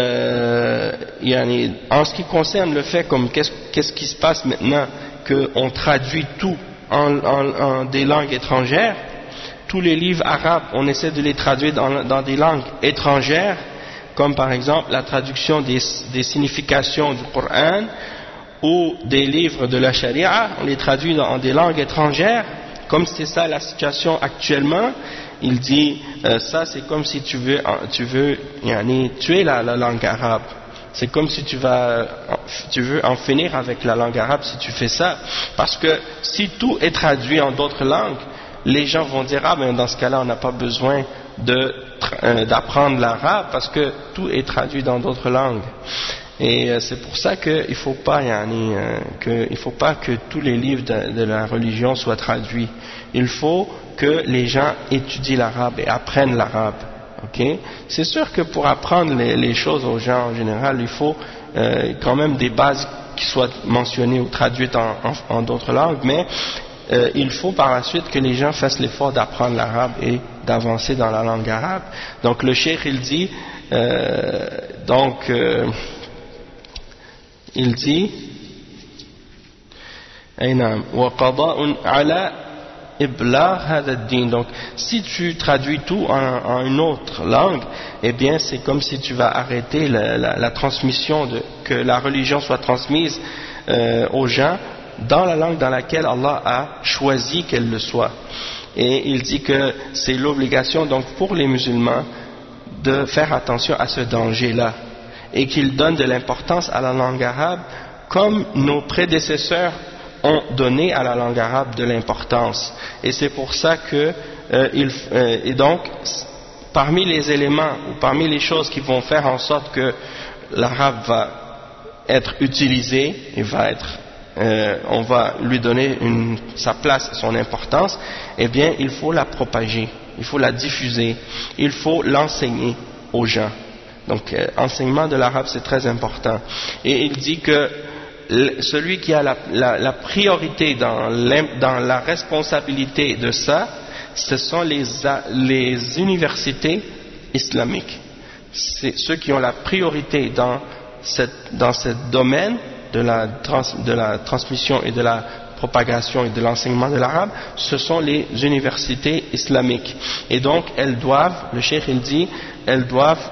euh, yani, en ce qui concerne le fait comme qu'est-ce, qu'est-ce qui se passe maintenant qu'on traduit tout en, en, en des langues étrangères, tous les livres arabes on essaie de les traduire dans, dans des langues étrangères, comme par exemple la traduction des, des significations du Coran ou des livres de la charia, on les traduit dans, en des langues étrangères, comme c'est ça la situation actuellement. Il dit, euh, ça c'est comme si tu veux, tu veux yani, tuer la, la langue arabe. C'est comme si tu, vas, tu veux en finir avec la langue arabe si tu fais ça. Parce que si tout est traduit en d'autres langues, les gens vont dire, ah ben dans ce cas-là on n'a pas besoin de, euh, d'apprendre l'arabe parce que tout est traduit dans d'autres langues. Et euh, c'est pour ça qu'il ne faut pas, yani, euh, que, il faut pas que tous les livres de, de la religion soient traduits. Il faut que les gens étudient l'arabe et apprennent l'arabe. Okay? C'est sûr que pour apprendre les, les choses aux gens en général, il faut euh, quand même des bases qui soient mentionnées ou traduites en, en, en d'autres langues, mais euh, il faut par la suite que les gens fassent l'effort d'apprendre l'arabe et d'avancer dans la langue arabe. Donc le cheikh il dit, euh, donc euh, il dit, وقضاء على donc si tu traduis tout en, en une autre langue, eh bien c'est comme si tu vas arrêter la, la, la transmission de, que la religion soit transmise euh, aux gens dans la langue dans laquelle Allah a choisi qu'elle le soit. Et il dit que c'est l'obligation donc pour les musulmans de faire attention à ce danger-là et qu'ils donnent de l'importance à la langue arabe comme nos prédécesseurs ont donné à la langue arabe de l'importance. Et c'est pour ça que euh, il, euh, et donc parmi les éléments ou parmi les choses qui vont faire en sorte que l'arabe va être utilisé et va être euh, on va lui donner une, sa place, son importance, eh bien il faut la propager, il faut la diffuser, il faut l'enseigner aux gens. Donc euh, enseignement de l'arabe c'est très important. Et il dit que celui qui a la, la, la priorité dans, dans la responsabilité de ça, ce sont les, les universités islamiques. C'est ceux qui ont la priorité dans, cette, dans ce domaine de la, trans, de la transmission et de la propagation et de l'enseignement de l'arabe, ce sont les universités islamiques. Et donc elles doivent, le cheikh il dit, elles doivent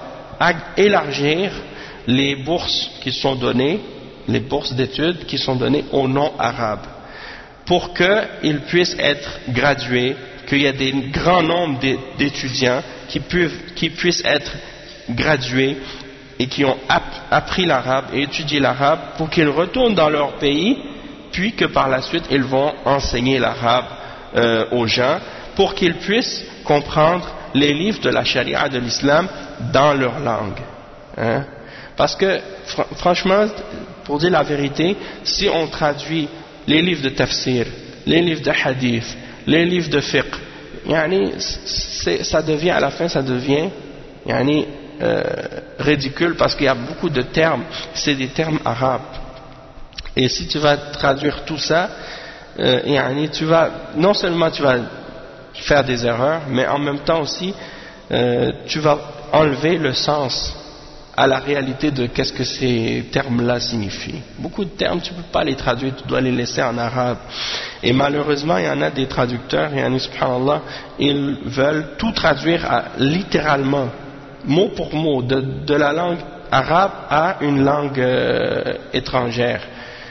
élargir les bourses qui sont données, les bourses d'études qui sont données aux non-arabes, pour qu'ils puissent être gradués, qu'il y ait des grands nombres d'étudiants qui, qui puissent être gradués et qui ont appris l'arabe et étudié l'arabe pour qu'ils retournent dans leur pays, puis que par la suite ils vont enseigner l'arabe euh, aux gens pour qu'ils puissent comprendre les livres de la charia de l'islam dans leur langue. Hein? Parce que fr franchement, pour dire la vérité, si on traduit les livres de tafsir, les livres de hadith, les livres de fiqh, yani, c'est, ça devient, à la fin, ça devient yani, euh, ridicule parce qu'il y a beaucoup de termes, c'est des termes arabes. Et si tu vas traduire tout ça, euh, yani, tu vas, non seulement tu vas faire des erreurs, mais en même temps aussi, euh, tu vas enlever le sens à la réalité de qu'est-ce que ces termes-là signifient. Beaucoup de termes, tu ne peux pas les traduire, tu dois les laisser en arabe. Et malheureusement, il y en a des traducteurs, il y en a, subhanallah, ils veulent tout traduire à, littéralement, mot pour mot, de, de la langue arabe à une langue euh, étrangère.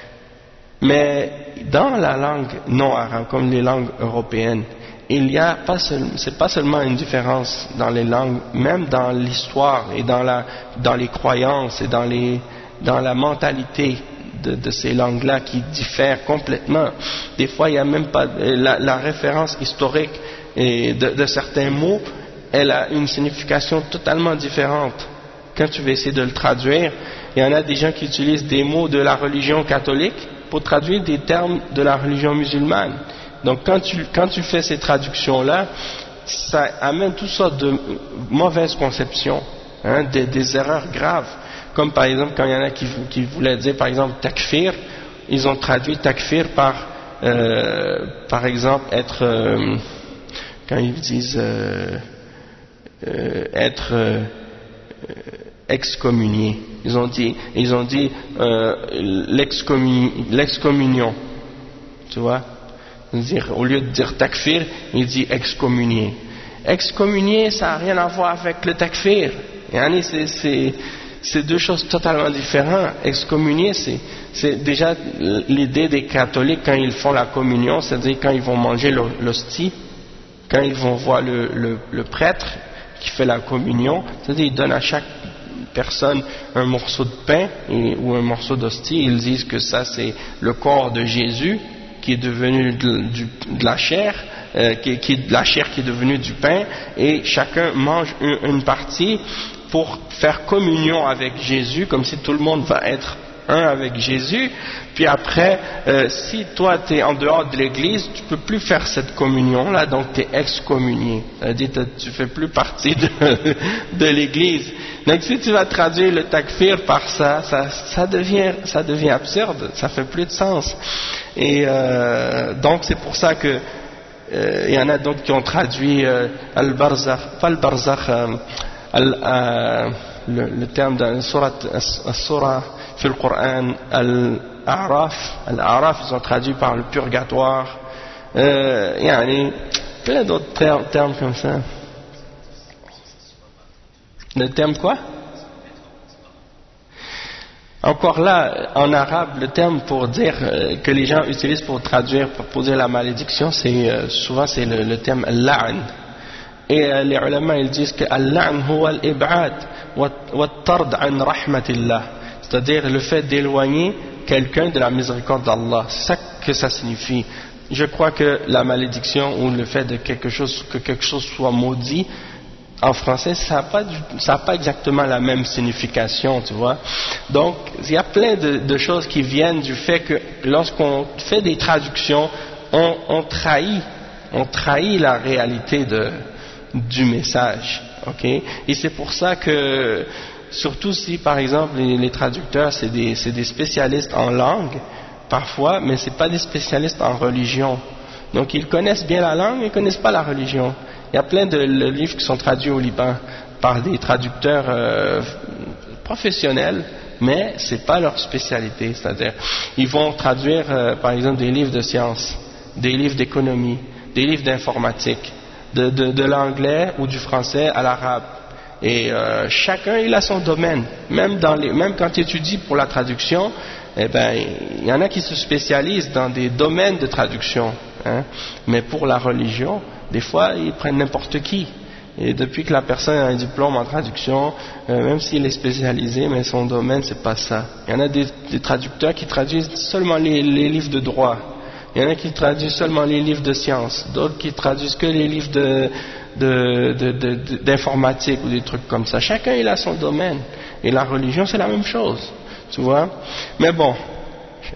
Mais dans la langue non arabe, comme les langues européennes, il y a pas seul, c'est pas seulement une différence dans les langues, même dans l'histoire et dans la, dans les croyances et dans les, dans la mentalité de, de ces langues-là qui diffèrent complètement. Des fois, il n'y a même pas la, la référence historique et de, de certains mots, elle a une signification totalement différente. Quand tu vas essayer de le traduire, il y en a des gens qui utilisent des mots de la religion catholique pour traduire des termes de la religion musulmane. Donc quand tu, quand tu fais ces traductions-là, ça amène toutes sortes de mauvaises conceptions, hein, des, des erreurs graves. Comme par exemple quand il y en a qui, qui voulaient dire par exemple takfir, ils ont traduit takfir par, euh, par exemple être, euh, quand ils disent euh, euh, être euh, excommunié, ils ont dit, ils ont dit euh, l'excommunion, tu vois. Dire, au lieu de dire takfir, il dit excommunier. Excommunier, ça n'a rien à voir avec le takfir. Yani, c'est, c'est, c'est deux choses totalement différentes. Excommunier, c'est, c'est déjà l'idée des catholiques quand ils font la communion, c'est-à-dire quand ils vont manger l'hostie, quand ils vont voir le, le, le prêtre qui fait la communion, c'est-à-dire ils donnent à chaque personne un morceau de pain et, ou un morceau d'hostie, ils disent que ça c'est le corps de Jésus qui est devenu de, du, de la chair, euh, qui, qui, de la chair qui est devenue du pain, et chacun mange une, une partie pour faire communion avec Jésus, comme si tout le monde va être un avec Jésus. Puis après, euh, si toi tu es en dehors de l'église, tu peux plus faire cette communion là, donc tu es excommunié, c'est-à-dire tu fais plus partie de, de l'église. Donc si tu vas traduire le takfir par ça, ça, ça devient, ça devient absurde, ça fait plus de sens. Et euh, donc c'est pour ça que euh, il y en a d'autres qui ont traduit euh, al-barzakh, pas al-barzakh, euh, al, euh, le, le terme d'un surat, al-surah في le Coran, al-A'raf, al-A'raf, ils ont traduit par le purgatoire, euh, il y a plein d'autres termes, termes comme ça. Le terme quoi? Encore là, en arabe, le terme pour dire euh, que les gens utilisent pour traduire, pour, pour dire la malédiction, c'est euh, souvent c'est le, le terme al-la'n. Et euh, les ulama ils disent que al-la'n huwa al-ib'ad wa at-tard an rahmatillah, c'est-à-dire le fait d'éloigner quelqu'un de la miséricorde d'Allah. C'est ça que ça signifie. Je crois que la malédiction ou le fait de quelque chose, que quelque chose soit maudit, en français, ça n'a pas, pas exactement la même signification, tu vois. Donc, il y a plein de, de choses qui viennent du fait que lorsqu'on fait des traductions, on, on trahit, on trahit la réalité de, du message, ok. Et c'est pour ça que, surtout si, par exemple, les, les traducteurs, c'est des, c'est des spécialistes en langue, parfois, mais c'est pas des spécialistes en religion. Donc, ils connaissent bien la langue, mais ils ne connaissent pas la religion. Il y a plein de livres qui sont traduits au Liban par des traducteurs euh, professionnels, mais ce n'est pas leur spécialité. C'est-à-dire, ils vont traduire, euh, par exemple, des livres de sciences, des livres d'économie, des livres d'informatique, de, de, de l'anglais ou du français à l'arabe. Et euh, chacun, il a son domaine. Même, dans les, même quand tu étudies pour la traduction, eh ben, il y en a qui se spécialisent dans des domaines de traduction. Hein. Mais pour la religion, des fois, ils prennent n'importe qui. Et depuis que la personne a un diplôme en traduction, euh, même s'il est spécialisé, mais son domaine, c'est pas ça. Il y en a des, des traducteurs qui traduisent seulement les, les livres de droit. Il y en a qui traduisent seulement les livres de sciences. D'autres qui traduisent que les livres de, de, de, de, de, d'informatique ou des trucs comme ça. Chacun, il a son domaine. Et la religion, c'est la même chose. Tu vois? Mais bon,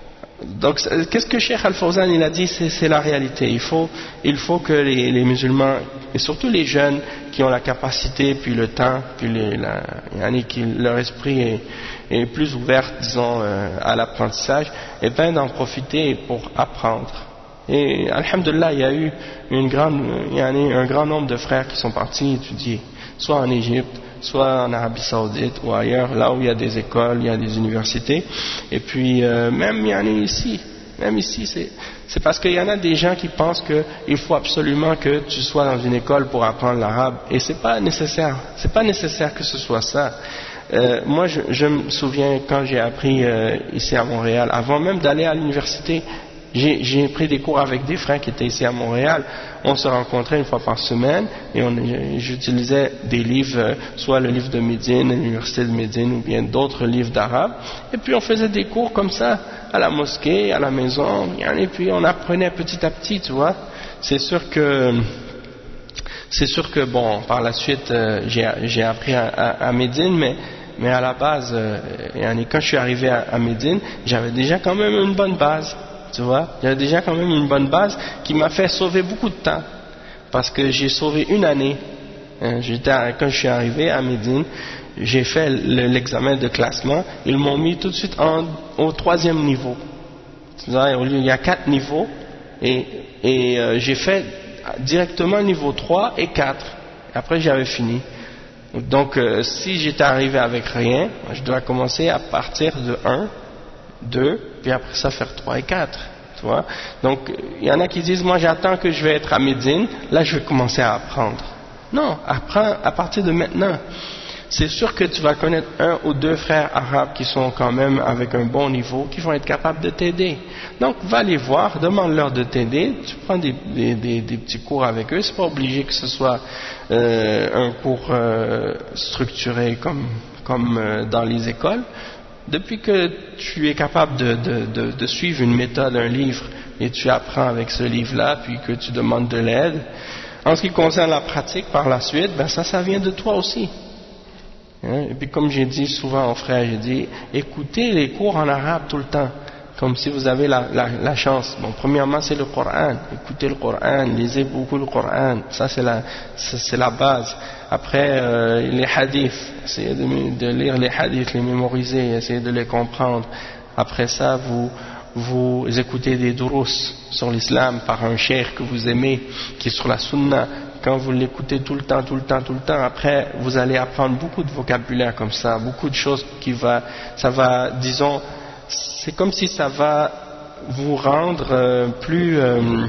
donc qu'est-ce que Cheikh Al-Fawzan il a dit, c'est, c'est la réalité. Il faut, il faut que les, les musulmans, et surtout les jeunes qui ont la capacité, puis le temps, puis les, la, yani, qui, leur esprit est, est plus ouvert, disons, euh, à l'apprentissage, et bien d'en profiter pour apprendre. Et alhamdulillah, il y a eu une grande, yani, un grand nombre de frères qui sont partis étudier, soit en Égypte, soit en Arabie Saoudite ou ailleurs, là où il y a des écoles, il y a des universités. Et puis euh, même il y en a ici, même ici, c'est, c'est parce qu'il y en a des gens qui pensent qu'il faut absolument que tu sois dans une école pour apprendre l'arabe, et c'est pas nécessaire. C'est pas nécessaire que ce soit ça. Euh, moi, je, je me souviens quand j'ai appris euh, ici à Montréal, avant même d'aller à l'université. J'ai, j'ai pris des cours avec des frères qui étaient ici à Montréal. On se rencontrait une fois par semaine et on, j'utilisais des livres, soit le livre de Médine, l'université de Médine, ou bien d'autres livres d'arabe. Et puis on faisait des cours comme ça à la mosquée, à la maison, et puis on apprenait petit à petit, tu vois. C'est sûr que, c'est sûr que bon, par la suite, euh, j'ai, j'ai appris à, à, à Médine, mais mais à la base, euh, quand je suis arrivé à, à Médine, j'avais déjà quand même une bonne base. Tu vois, j'avais déjà quand même une bonne base qui m'a fait sauver beaucoup de temps, parce que j'ai sauvé une année. Hein, j'étais à, quand je suis arrivé à Médine, j'ai fait le, l'examen de classement, ils m'ont mis tout de suite en, au troisième niveau. Tu vois, au lieu, il y a quatre niveaux, et, et euh, j'ai fait directement niveau trois et quatre. Après j'avais fini. Donc euh, si j'étais arrivé avec rien, je dois commencer à partir de un, deux, puis après ça faire trois et quatre, tu vois. Donc il y en a qui disent, moi j'attends que je vais être à Médine, là je vais commencer à apprendre. Non, apprends à partir de maintenant. C'est sûr que tu vas connaître un ou deux frères arabes qui sont quand même avec un bon niveau, qui vont être capables de t'aider. Donc va les voir, demande-leur de t'aider, tu prends des, des, des, des petits cours avec eux, c'est pas obligé que ce soit euh, un cours euh, structuré comme, comme euh, dans les écoles. Depuis que tu es capable de, de, de, de suivre une méthode, un livre, et tu apprends avec ce livre-là, puis que tu demandes de l'aide, en ce qui concerne la pratique par la suite, ben ça, ça vient de toi aussi. Hein? Et puis comme j'ai dit souvent aux frères, j'ai dit, écoutez les cours en arabe tout le temps, comme si vous avez la, la, la chance. Bon, premièrement, c'est le Coran. Écoutez le Coran, lisez beaucoup le Coran. Ça, c'est la, c'est la base. Après, euh, les hadiths. Essayez de, de lire les hadiths, les mémoriser, essayez de les comprendre. Après ça, vous, vous écoutez des durous sur l'islam par un cheikh que vous aimez, qui est sur la sunna. Quand vous l'écoutez tout le temps, tout le temps, tout le temps, après, vous allez apprendre beaucoup de vocabulaire comme ça, beaucoup de choses qui va, ça va, disons, c'est comme si ça va vous rendre euh, plus euh,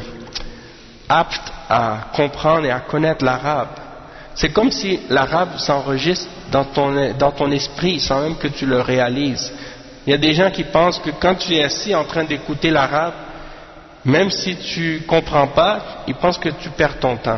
apte à comprendre et à connaître l'arabe. C'est comme si l'arabe s'enregistre dans ton, dans ton esprit sans même que tu le réalises. Il y a des gens qui pensent que quand tu es assis en train d'écouter l'arabe, même si tu comprends pas, ils pensent que tu perds ton temps.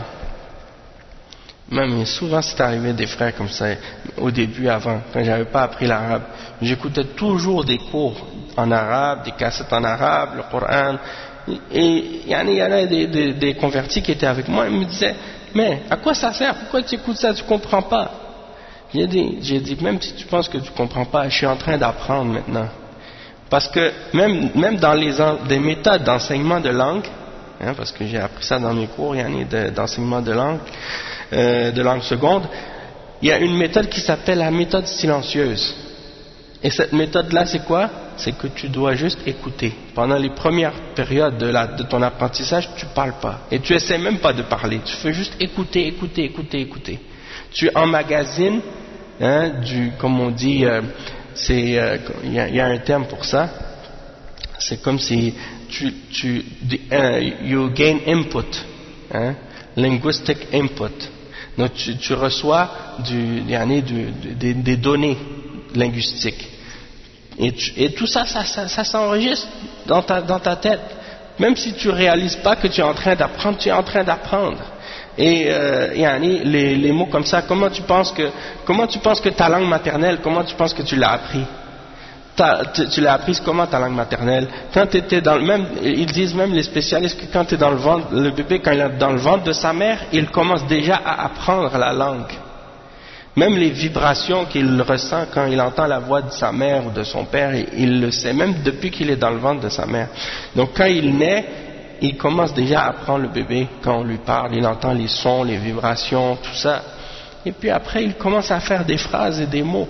Même souvent c'est arrivé des frères comme ça, au début, avant, quand j'avais pas appris l'arabe, j'écoutais toujours des cours en arabe, des cassettes en arabe, le Coran, et il y en a des, des, des convertis qui étaient avec moi, ils me disaient, mais à quoi ça sert, pourquoi tu écoutes ça, tu comprends pas? J'ai dit, j'ai dit, même si tu penses que tu comprends pas, je suis en train d'apprendre maintenant. Parce que même, même dans les des méthodes d'enseignement de langue, hein, parce que j'ai appris ça dans mes cours, il y en a de, d'enseignement de langue, euh, de langue seconde, il y a une méthode qui s'appelle la méthode silencieuse. Et cette méthode-là, c'est quoi? C'est que tu dois juste écouter. Pendant les premières périodes de, la, de ton apprentissage, tu parles pas. Et tu essaies même pas de parler. Tu fais juste écouter, écouter, écouter, écouter. Tu emmagasines, hein, du, comme on dit, euh, c'est, il euh, y, y a un terme pour ça. C'est comme si tu, tu uh, you gain input, hein, linguistic input. Donc tu, tu reçois du, du, du, des, des données linguistiques. Et, tu, et tout ça, ça, ça, ça s'enregistre dans ta, dans ta tête. Même si tu réalises pas que tu es en train d'apprendre, tu es en train d'apprendre. Et euh, yani, les, les mots comme ça, comment tu penses que, comment tu penses que ta langue maternelle, comment tu penses que tu l'as appris? Tu, tu l'as apprise comment ta langue maternelle? Quand tu étais dans le même, ils disent même les spécialistes que quand tu es dans le ventre, le bébé quand il est dans le ventre de sa mère, il commence déjà à apprendre la langue. Même les vibrations qu'il ressent quand il entend la voix de sa mère ou de son père, il le sait, même depuis qu'il est dans le ventre de sa mère. Donc quand il naît, il commence déjà à apprendre le bébé, quand on lui parle, il entend les sons, les vibrations, tout ça. Et puis après, il commence à faire des phrases et des mots.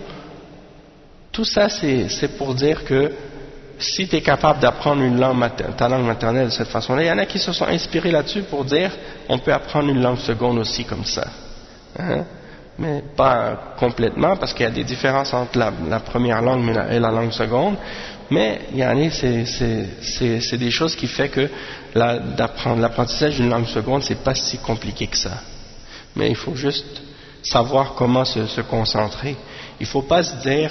Tout ça, c'est pour dire que si tu es capable d'apprendre une langue, ta langue maternelle de cette façon-là, il y en a qui se sont inspirés là-dessus pour dire on peut apprendre une langue seconde aussi comme ça. Hein? Mais pas complètement, parce qu'il y a des différences entre la, la première langue et la langue seconde. Mais il y en a, c'est des choses qui fait que l'apprentissage d'une langue seconde, c'est pas si compliqué que ça. Mais il faut juste savoir comment se, se concentrer. Il ne faut pas se dire,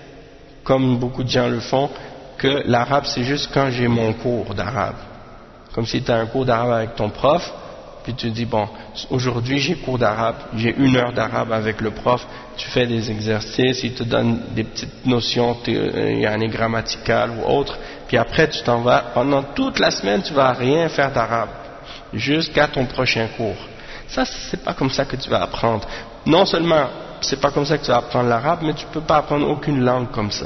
comme beaucoup de gens le font, que l'arabe c'est juste quand j'ai mon cours d'arabe. Comme si tu as un cours d'arabe avec ton prof, puis tu dis bon, aujourd'hui j'ai cours d'arabe, j'ai une heure d'arabe avec le prof, tu fais des exercices, il te donne des petites notions euh, grammaticales ou autres, puis après tu t'en vas, pendant toute la semaine tu vas rien faire d'arabe, jusqu'à ton prochain cours. Ça c'est pas comme ça que tu vas apprendre. Non seulement c'est pas comme ça que tu vas apprendre l'arabe, mais tu peux pas apprendre aucune langue comme ça.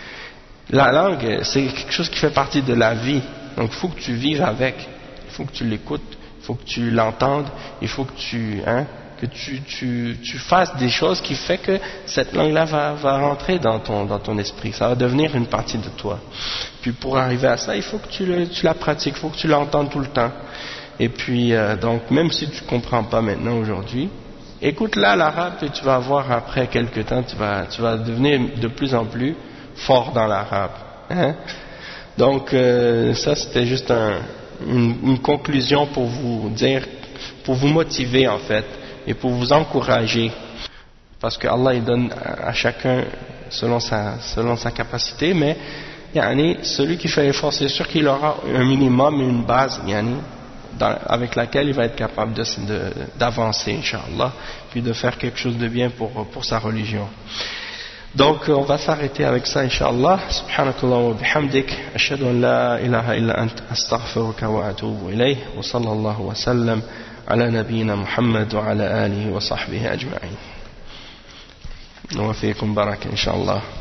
La langue c'est quelque chose qui fait partie de la vie, donc il faut que tu vives avec, il faut que tu l'écoutes, il faut que tu l'entendes, il faut que tu, hein, que tu, tu, tu fasses des choses qui fait que cette langue-là va, va rentrer dans ton, dans ton esprit, ça va devenir une partie de toi. Puis pour arriver à ça, il faut que tu, le, tu la pratiques, il faut que tu l'entendes tout le temps. Et puis euh, donc même si tu comprends pas maintenant aujourd'hui, écoute-la l'arabe et tu vas voir après quelques temps, tu vas, tu vas devenir de plus en plus fort dans l'arabe. Hein? Donc euh, ça c'était juste un Une, une conclusion pour vous dire, pour vous motiver en fait, et pour vous encourager, parce que Allah il donne à chacun selon sa, selon sa capacité, mais yani, celui qui fait l'effort, c'est sûr qu'il aura un minimum, une base yani, dans, avec laquelle il va être capable de, de, d'avancer, Inch'Allah, puis de faire quelque chose de bien pour, pour sa religion. Donc on va s'arrêter avec ça Inch'Allah. Subhanakallah wa bihamdik, ashhadu an la ilaha illa ant, astaghfiruka wa atubu ilayh, wa sallallahu wa sallam ala nabiyyina Muhammad wa ala alihi wa sahbihi ajma'in. Wa fiikum baraka Inch'Allah.